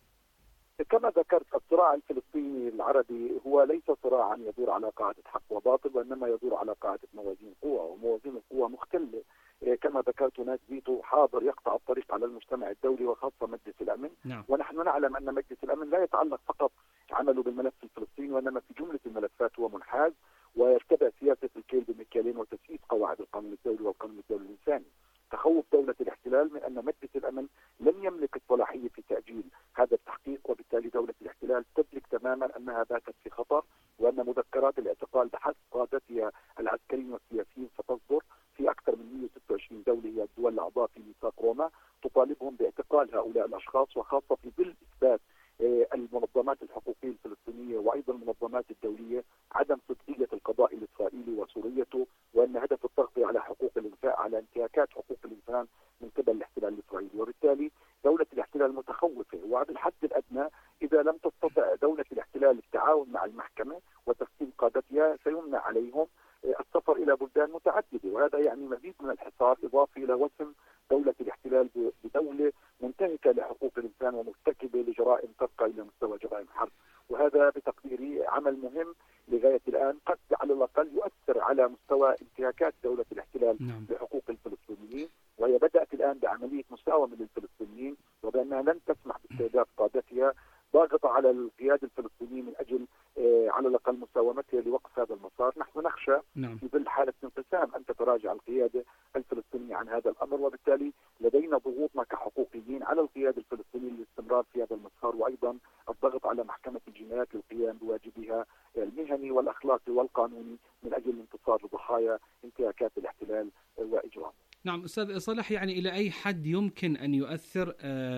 كما ذكرت، الصراع الفلسطيني العربي هو ليس صراعا يدور على قاعدة حق وباطل، وإنما يدور على قاعدة موازين قوى، وموازين القوى مختلة. كما ذكرت هناك فيتو حاضر يقطع الطريق على المجتمع الدولي وخاصة مجلس الأمن. نعم. ونحن نعلم أن مجلس الأمن لا يتعلق فقط عمله بالملف الفلسطيني، وإنما في جملة الملفات هو منحاز ويتبع سياسة الكيل بمكيالين وتسييس قواعد القانون الدولي والقانون الدولي الإنساني. تخوف دولة الاحتلال من أن مجلس الأمن لن يملك الصلاحية في تأجيل هذا التحقيق، وبالتالي دولة الاحتلال تدرك تماما أنها باتت في خطر، وأن مذكرات الاعتقال بحث قادتها العسكريين والسياسيين ستصدر في أكثر من مئة وستة وعشرين دولة هي الدول الأعضاء في ميثاق روما، تطالبهم باعتقال هؤلاء الأشخاص، وخاصة في ظل إثبات المنظمات الحقوقية الفلسطينية وأيضا المنظمات الدولية عدم صدقية القضاء الإسرائيلي وسوريته، وأن هدف التغطية على حقوق الإنسان على انتهاكات حقوق الإنسان من قبل الاحتلال الإسرائيلي. وبالتالي دولة الاحتلال متخوفة، وبالحد الأدنى إذا لم تستطع دولة الاحتلال التعاون مع المحكمة وتسليم قادتها سيمنع عليهم السفر إلى بلدان متعددة، وهذا يعني مزيد من الحصار، إضافي إلى وسم دولة الاحتلال بدولة منتهكة لحقوق الإنسان ومرتكبة لجرائم ترقى إلى مستوى جرائم حرب. وهذا بتقديري عمل مهم لغاية الآن، قد على الأقل يؤثر على مستوى انتهاكات دولة الاحتلال نعم. لحقوق الفلسطينيين، وهي بدأت الآن بعملية مساومة للفلسطينيين، وبأنها لن تسمح باستهداف قادتها، ضاغطة على القيادة الفلسطينية من أجل آه على الأقل مساومتها لوقف هذا المسار. نحن نخشى نعم. في ظل حالة انقسام أن تتراجع القيادة الفلسطينية عن هذا الأمر، وبالتالي لدينا ضغوطنا كحقوقيين على القيادة الفلسطينية للاستمرار في هذا المسار، وأيضا الضغط على محكمة الجنايات للقيام بواجبها المهني والأخلاقي والقانوني من أجل الانتصار لضحايا انتهاكات الاحتلال وإجرامه. نعم أستاذ صالح، يعني إلى أي حد يمكن أن يؤثر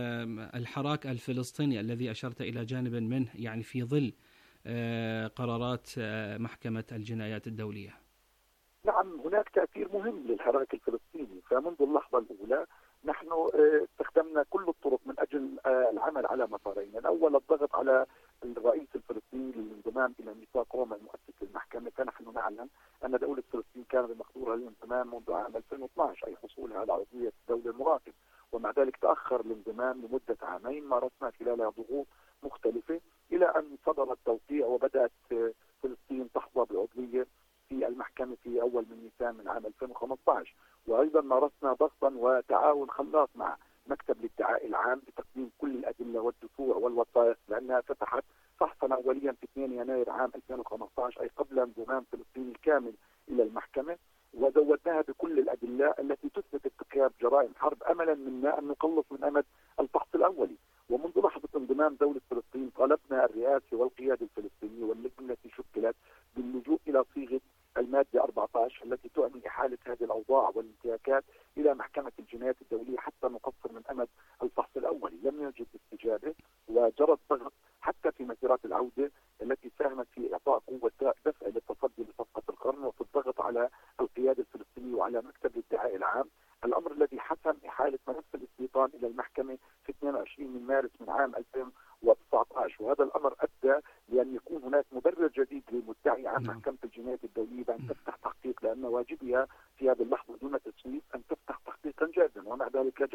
الحراك الفلسطيني الذي أشرت إلى جانب منه يعني في ظل قرارات محكمة الجنايات الدولية؟ نعم، هناك تأثير مهم للحراك الفلسطيني، فمنذ اللحظة الأولى نحن استخدمنا كل الطرق من أجل العمل على مسارين. الأول الضغط على الرئيس الفلسطيني للانضمام إلى ميثاق روما المؤسس للمحكمة، فنحن نعلم أن دولة فلسطين كان بمقدورها للانضمام منذ عام ألفين واثني عشر، أي حصولها على عضوية الدولة المراقب، ومع ذلك تأخر الانضمام لمدة عامين مارسنا خلالها ضغوط مختلفة إلى أن صدر التوقيع وبدأت فلسطين تحظى بالعضوية في المحكمة في أول من نيسان من عام ألفين وخمسة عشر. وأيضا مارسنا ضغطا وتعاون خلاط مع مكتب الادعاء العام بتقديم كل الأدلة والدفوع والوثائق، لأنها فتحت فحصا أوليا في اثنين يناير عام ألفين وخمسة عشر، أي قبل انضمام فلسطين الكامل إلى المحكمة، وزودناها بكل الأدلة التي تثبت ارتكاب جرائم حرب، أملا منا أن نقلص من أمد الفحص الأولي. ومنذ لحظة انضمام دولة فلسطين طالبنا الرئاسة والقيادة الفلسطينية واللجنة التي شكلت باللجوء إلى صيغة المادة أربعة عشر التي تعني إحالة هذه الأوضاع والانتهاكات إلى محكمة الجنايات الدولية حتى نقصر من أمد الفحص الأولي. لم يوجد استجابة، وجرى الضغط حتى في مسيرات العودة التي ساهمت في إعطاء قوة دفع للتصدي لصفقة القرن، وفي الضغط على القيادة الفلسطينية وعلى مكتب الادعاء العام، الأمر الذي حسم إحالة ملف الاستيطان إلى المحكمة في اثنين وعشرين من مارس من عام ألفين وتسعة عشر. وهذا الأمر أدى لأن يكون هناك مبرر جديد للمدعي عن محكمة الجنايات الدولية بأن تفتح تحقيق، لأن واجبها في هذه اللحظة دون تسويف أن تفتح تحقيقا جازا، ومع ذلك لجأت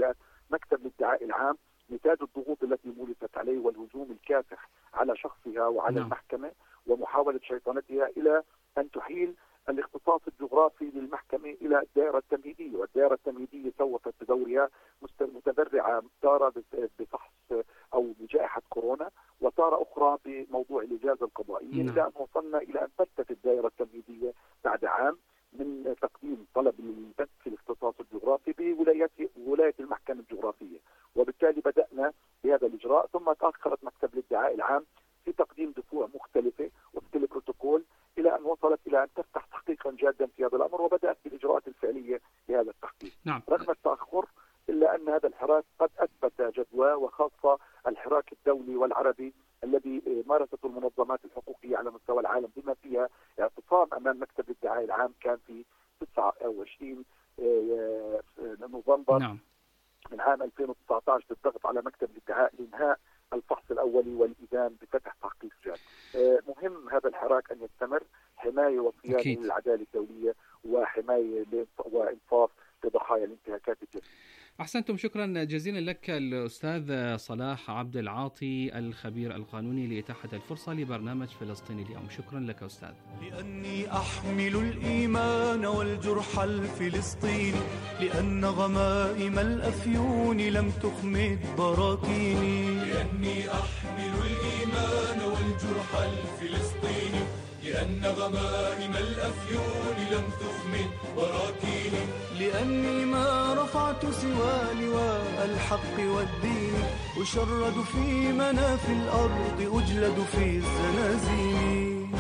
مكتب الادعاء العام نتاج الضغوط التي مورست عليه والهجوم الكافح على شخصها وعلى نعم. المحكمة ومحاولة شيطنتها إلى أن تحيل الاختصاص الجغرافي للمحكمة إلى الدائرة التمهيدية، والدائرة التمهيدية سوفت بدورها متبرعة تارة بفحص أو بجائحة كورونا وتارة أخرى بموضوع الإجازة القضائية، إلى أن وصلنا إلى أن بتت الدائرة التمهيدية بعد عام من تقديم طلب البت في الاختصاص الجغرافي بولاية ولاية المحكمة الجغرافية، وبالتالي بدأنا بهذا الإجراء. ثم تأخرت مكتب الادعاء العام في تقديم دفوع مختلفة وفق البروتوكول إلى أن وصلت إلى أن تفتح تحقيقا جادا في هذا الأمر وبدأت بالإجراءات الفعلية لهذا التحقيق. نعم. رغم التأخر إلا أن هذا الحراك قد أثبت جدوى، وخاصة الحراك الدولي والعربي الذي مارسته المنظمات الحقوقية على مستوى العالم بما فيها اعتصام أمام مكتب الادعاء العام كان في تسعة وعشرين نوفمبر نعم. من عام ألفين وتسعة عشر بالضغط على مكتب الادعاء لإنهاء الفحص الأولي والإذان بفتح تحقيق جاد. مهم هذا الحراك أن يستمر، حماية وصيانة للعدالة الدولية وحماية وإنصاف لضحايا الانتهاكات الجنسية. أحسنتم، شكرا جزيلا لك الأستاذ صلاح عبد العاطي الخبير القانوني لإتاحة الفرصة لبرنامج فلسطين اليوم. شكرا لك أستاذ. لأني أحمل الإيمان والجرح الفلسطيني، لأن غمائم الأفيون لم تخمد براكيني. لأني أحمل الإيمان والجرح الفلسطيني، لأن غمائم الأفيون لم تخمد براكيني. لأني ما رفعت سوى لواء الحق والدين، أشرد في منافي الأرض، أجلد في الزنازين.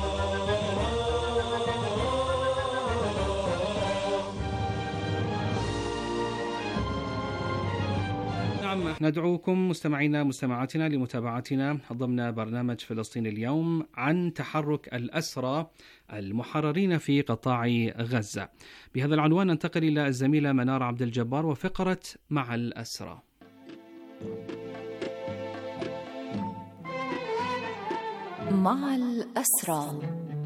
نعم، ندعوكم مستمعينا مستمعاتنا لمتابعتنا ضمن برنامج فلسطين اليوم عن تحرك الأسرى المحررين في قطاع غزة. بهذا العنوان ننتقل إلى الزميلة منار عبد الجبار وفقرة مع الأسرى. مع الأسرى.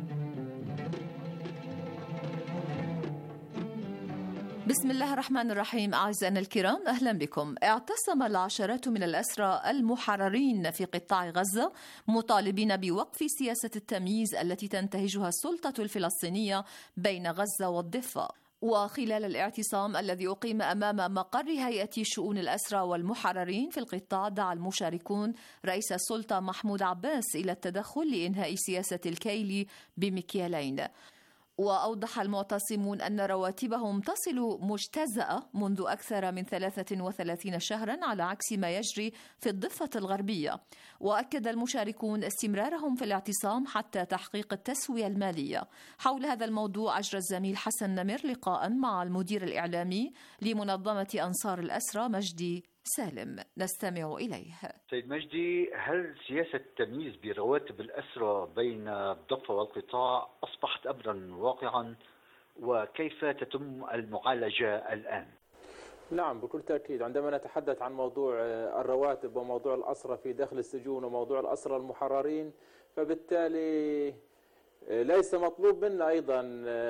بسم الله الرحمن الرحيم. أعزائنا الكرام، أهلا بكم. اعتصم العشرات من الأسرى المحررين في قطاع غزة مطالبين بوقف سياسة التمييز التي تنتهجها السلطة الفلسطينية بين غزة والضفة. وخلال الاعتصام الذي أقيم أمام مقر هيئة شؤون الأسرى والمحررين في القطاع، دعا المشاركون رئيس السلطة محمود عباس إلى التدخل لإنهاء سياسة الكيل بمكيالين. وأوضح المعتصمون أن رواتبهم تصل مجتزأة منذ أكثر من ثلاثة وثلاثين شهرا على عكس ما يجري في الضفة الغربية. وأكد المشاركون استمرارهم في الاعتصام حتى تحقيق التسوية المالية. حول هذا الموضوع أجرى الزميل حسن نمر لقاء مع المدير الإعلامي لمنظمة أنصار الأسرى مجدي سالم، نستمع إليه. سيد مجدي، هل سياسة التمييز برواتب الأسرى بين الضفة والقطاع أصبحت أمرا واقعا، وكيف تتم المعالجة الآن؟ نعم، بكل تأكيد. عندما نتحدث عن موضوع الرواتب وموضوع الأسرى في داخل السجون وموضوع الأسرى المحررين، فبالتالي ليس مطلوب منا أيضا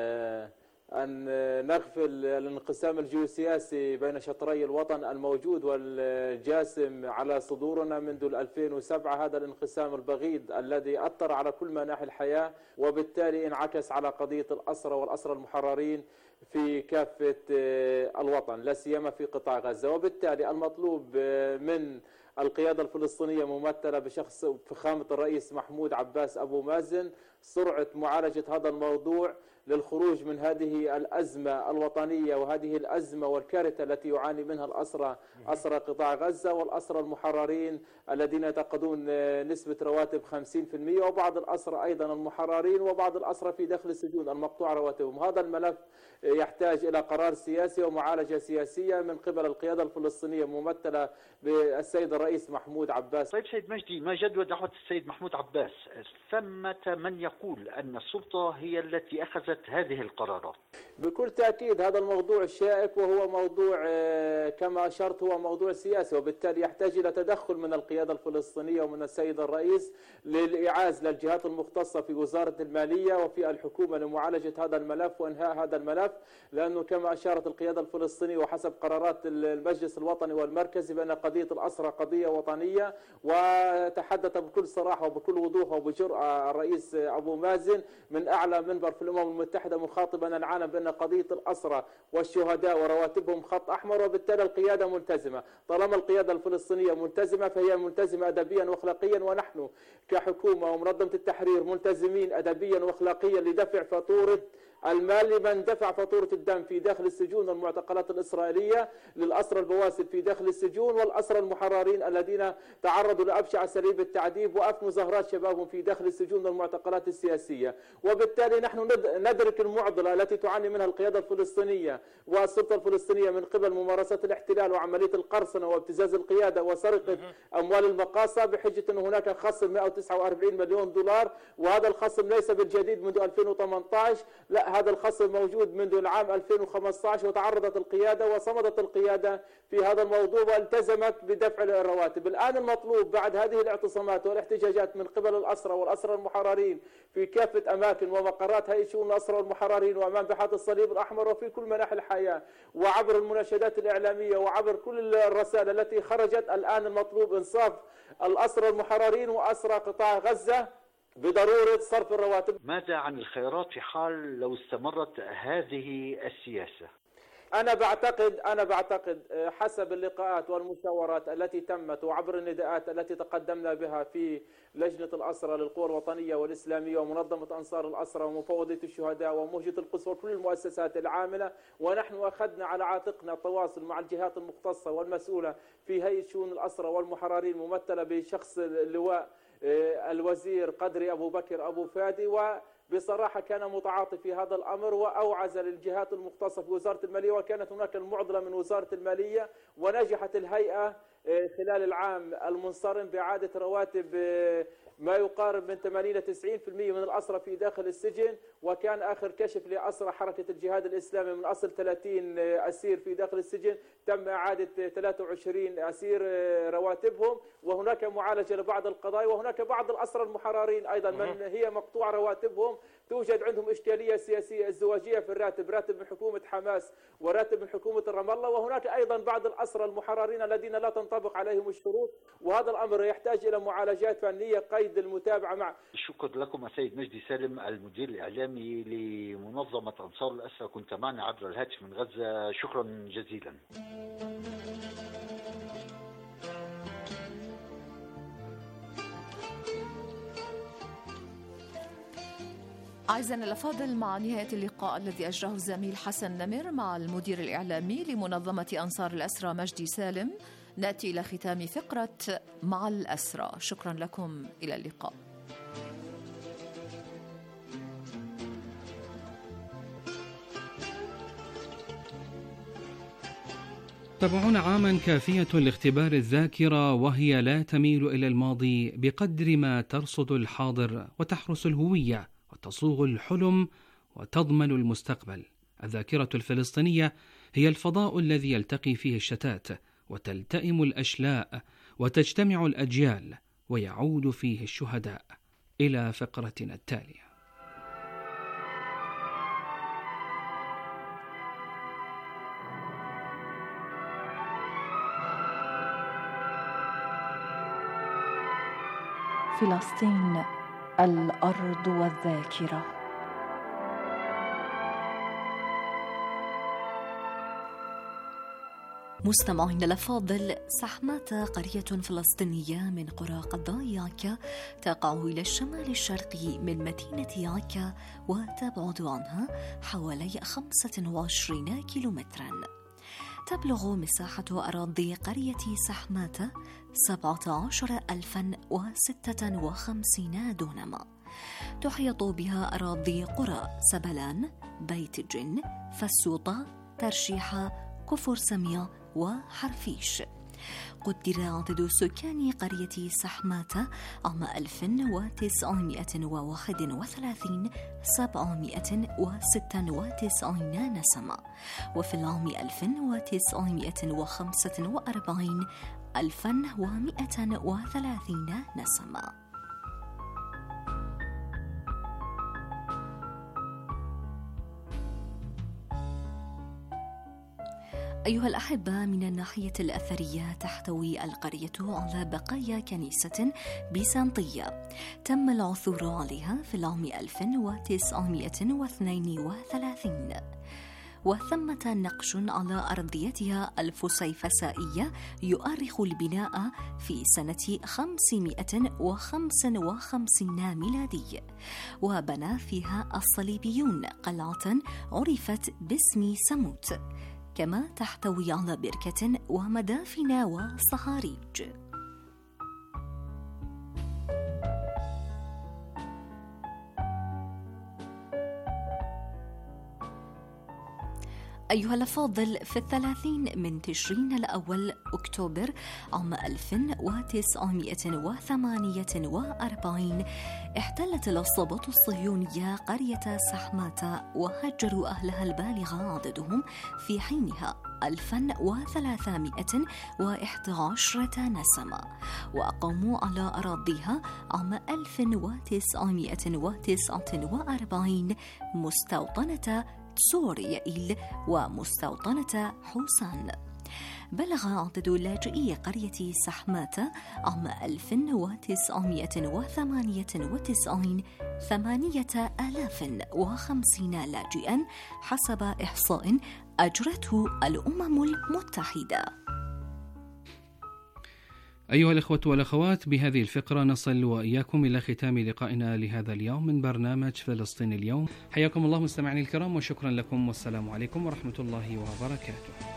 أن نغفل الانقسام الجيوسياسي بين شطري الوطن الموجود والجاسم على صدورنا منذ ألفين وسبعة، هذا الانقسام البغيض الذي أثر على كل مناحي الحياة، وبالتالي انعكس على قضية الأسرى والأسرى المحررين في كافة الوطن، لا سيما في قطاع غزة. وبالتالي المطلوب من القيادة الفلسطينية ممثلة بشخص فخامة الرئيس محمود عباس أبو مازن سرعة معالجة هذا الموضوع للخروج من هذه الأزمة الوطنية وهذه الأزمة والكارثة التي يعاني منها الأسرى، أسرى قطاع غزة والأسرى المحررين الذين يتقاضون نسبة رواتب خمسين بالمئة، وبعض الأسرى أيضا المحررين وبعض الأسرى في داخل السجون المقطوع رواتبهم. هذا الملف يحتاج إلى قرار سياسي ومعالجة سياسية من قبل القيادة الفلسطينية ممثلة بالسيد الرئيس محمود عباس. طيب سيد مجدي، ما جدوى دعوة السيد محمود عباس؟ ثمة من يقول أن السلطة هي التي أخذت هذه القرارات. بكل تأكيد هذا الموضوع شائك، وهو موضوع كما أشرت هو موضوع سياسي، وبالتالي يحتاج إلى تدخل من القيادة الفلسطينية ومن السيد الرئيس للإعاز للجهات المختصة في وزارة المالية وفي الحكومة لمعالجة هذا الملف وإنهاء هذا الملف. لأنه كما أشارت القيادة الفلسطينية وحسب قرارات المجلس الوطني والمركزي بأن قضية الأسرى قضية وطنية، وتحدث بكل صراحة وبكل وضوح وبجرأة الرئيس أبو مازن من أعلى منبر في الأمم المتحدة مخاطبا العالم بأن قضية الأسرى والشهداء ورواتبهم خط أحمر، وبالتالي القيادة ملتزمة. طالما القيادة الفلسطينية ملتزمة فهي ملتزمة أدبيا وأخلاقيا، ونحن كحكومة ومنظمة التحرير ملتزمين أدبيا وأخلاقيا لدفع فاتورة المال لمن دفع فاتورة الدم في داخل السجون والمعتقلات الإسرائيلية، للأسرى البواسل في داخل السجون والأسرى المحررين الذين تعرضوا لأبشع أساليب التعذيب وأفنوا زهرات شبابهم في داخل السجون والمعتقلات السياسية. وبالتالي نحن ندرك المعضلة التي تعاني منها القيادة الفلسطينية والسلطة الفلسطينية من قبل ممارسة الاحتلال وعملية القرصنة وابتزاز القيادة وسرقة أموال المقاصة بحجة أن هناك خصم مئة وتسعة وأربعين مليون دولار، وهذا الخصم ليس بالجديد منذ ألفين وثمانية عشر، لا هذا الخصم موجود منذ العام ألفين وخمسة عشر، وتعرضت القيادة وصمدت القيادة في هذا الموضوع والتزمت بدفع الرواتب. الآن المطلوب بعد هذه الاعتصامات والاحتجاجات من قبل الأسرى والأسرى المحررين في كافة أماكن ومقرات هيئة شؤون الأسرى والمحررين وأمام بحث الصليب الأحمر وفي كل مناحي الحياة وعبر المناشدات الإعلامية وعبر كل الرسائل التي خرجت، الآن المطلوب إنصاف الأسرى المحررين وأسرى قطاع غزة بضرورة صرف الرواتب. ماذا عن الخيارات في حال لو استمرت هذه السياسة؟ أنا بعتقد أنا بعتقد حسب اللقاءات والمشاورات التي تمت وعبر النداءات التي تقدمنا بها في لجنة الأسرى للقوى الوطنية والإسلامية ومنظمة أنصار الأسرى ومفوضية الشهداء ومهجة القدس وكل المؤسسات العاملة، ونحن أخذنا على عاتقنا التواصل مع الجهات المختصة والمسؤولة في هيئة شؤون الأسرى والمحررين ممثلة بشخص اللواء الوزير قدري أبو بكر أبو فادي، وبصراحة كان متعاطي في هذا الأمر وأوعز للجهات المختصة في وزارة المالية، وكانت هناك المعضلة من وزارة المالية، ونجحت الهيئة خلال العام المنصرم بإعادة رواتب ما يقارب من ثمانين إلى تسعين بالمئة من الأسرى في داخل السجن. وكان آخر كشف لأسرى حركة الجهاد الإسلامي من أصل ثلاثين أسير في داخل السجن تم إعادة ثلاثة وعشرين أسير رواتبهم، وهناك معالجة لبعض القضايا، وهناك بعض الأسرى المحررين أيضا من هي مقطوع رواتبهم توجد عندهم إشكالية سياسية ازدواجية في الراتب، راتب من حكومة حماس وراتب من حكومة رام الله، وهناك أيضا بعض الأسرى المحررين الذين لا تنطبق عليهم الشروط، وهذا الأمر يحتاج إلى معالجات فنية قيد المتابعة مع. شكرا لكم السيد مجدي سالم المدير الإعلامي لمنظمة أنصار الأسرى، كنت معنا عبر الهاتف من غزة، شكرا جزيلا. أعزائنا الأفاضل، مع نهاية اللقاء الذي أجراه الزميل حسن نمر مع المدير الإعلامي لمنظمة أنصار الأسرى مجدي سالم، نأتي إلى ختام فقرة مع الأسرى. شكرا لكم، إلى اللقاء. سبعون عاما كافية لاختبار الذاكرة، وهي لا تميل إلى الماضي بقدر ما ترصد الحاضر وتحرس الهوية وتصوغ الحلم وتضمن المستقبل. الذاكرة الفلسطينية هي الفضاء الذي يلتقي فيه الشتات وتلتئم الأشلاء وتجتمع الأجيال ويعود فيه الشهداء. إلى فقرتنا التالية. فلسطين، الأرض والذاكرة. مستمعينا الأفاضل، سحماتا قرية فلسطينية من قرى قضاء عكا تقع إلى الشمال الشرقي من مدينة عكا وتبعد عنها حوالي خمسة وعشرين كيلومترا. تبلغ مساحة أراضي قرية سحماتا سبعة عشر ألفا وستة وخمسين دونما. تحيط بها أراضي قرى سبلان، بيت الجن، فالسوطة، ترشيحة، كفر سمية وحرفيش. قدر عدد سكان قرية سحماتا عام ألف وتسعمائة وواحد وثلاثين سبعمائة وستة وتسعين نسمة، وفي العام ألف وتسعمائة وخمسة وأربعين ألفا ومائة وثلاثين نسمة. أيها الأحبة، من الناحية الأثرية تحتوي القرية على بقايا كنيسة بيزنطية تم العثور عليها في العام ألف وتسعمائة واثنين وثلاثين، وثمة نقش على أرضيتها الفسيفسائية يؤرخ البناء في سنة خمسمائة وخمسة وخمسين ميلادي، وبنى فيها الصليبيون قلعة عرفت باسم سموت، كما تحتوي على بركة ومدافن وصهاريج. أيها الأفاضل، في الثلاثين من تشرين الأول أكتوبر عام ألف وتسعمائة وثمانية وأربعين احتلت العصابة الصهيونية قرية سحماتة، وهجروا أهلها البالغ عددهم في حينها ألفا وثلاثمائة وإحدى عشرة نسمة، وأقاموا على أراضيها عام ألف وتسعمائة وتسعة وأربعين مستوطنة سوريائيل ومستوطنة حوسان. بلغ عدد لاجئي قرية سحماتة عام ألف وتسعمائة وثمانية وتسعين ثمانية آلاف وخمسين لاجئا حسب إحصاء أجرته الأمم المتحدة. أيها الإخوة والأخوات، بهذه الفقرة نصل وإياكم إلى ختام لقائنا لهذا اليوم من برنامج فلسطين اليوم. حياكم الله مستمعين الكرام، وشكرا لكم، والسلام عليكم ورحمة الله وبركاته.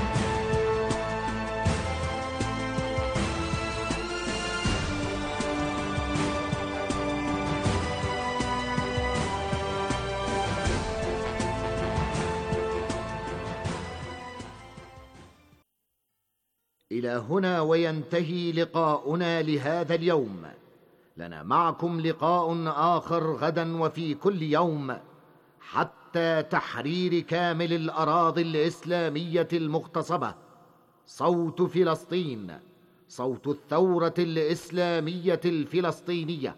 إلى هنا وينتهي لقاؤنا لهذا اليوم. لنا معكم لقاء آخر غدا وفي كل يوم حتى تحرير كامل الأراضي الإسلامية المغتصبة. صوت فلسطين، صوت الثورة الإسلامية الفلسطينية.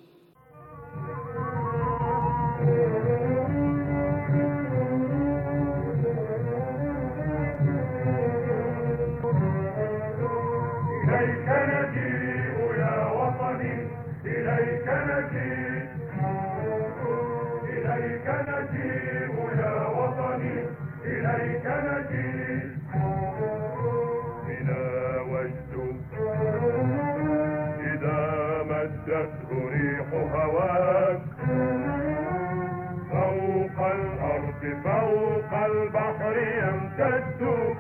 إليك نجيء يا وطني، إليك نجيء، إليك نجيء يا وطني، إليك نجيء. بنا وجد إذا مدته ريح هواك فوق الأرض فوق البحر يمتد.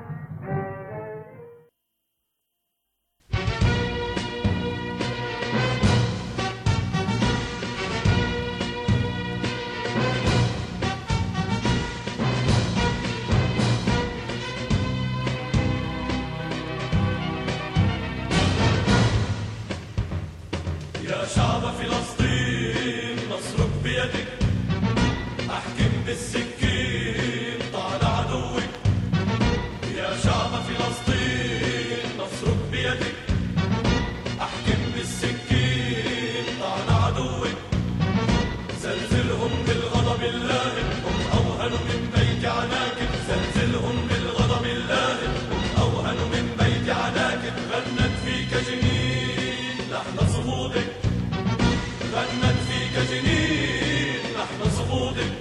يا شعب فلسطين نصرك بيدك، أحكم بالسكين طال عدوك. يا شعب فلسطين نصرك بيدك، أحكم بالسكين طال عدوك. زلزلهم بالغضب اللائم، هم أوهن من بيت عناكب. زلزلهم بالغضب اللائم، هم أوهن من بيت عناكب. غنت فيك جنين لحن صمودك، غنت فيك جنين لحن صمودك.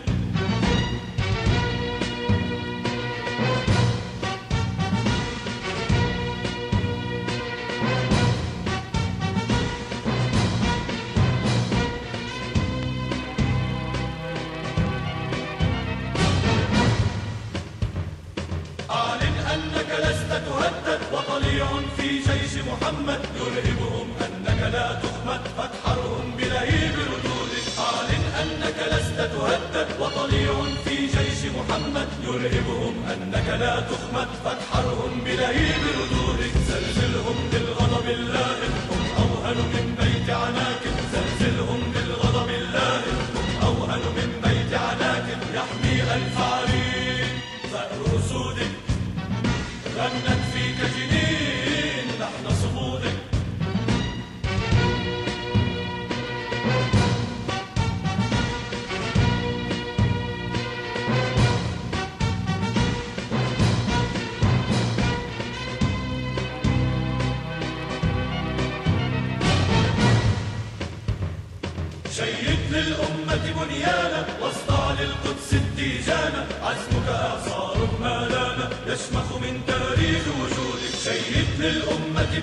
أعلن أنك لست تهدد، وطليع في جيش محمد يرهبهم أنك لا تخمد، فتحرهم بلهيب ردودك. أعلن أنك لست تهدد، وطليع في جيش محمد يرهبهم أنك لا تخمد، فتحرهم بلهيب ردودك. زلزلهم بالغضب اللائم، هم أوهن من بيت عناكب. زلزلهم بالغضب اللائم، هم أوهن من بيت عناكب. يحمي ألف عرين ثأر أسودك، غنت فيك جنين لحن صمودك. للأمة بنيانا واصنع للقدس التيجانا عزمك إعصار ما لانا يشمخ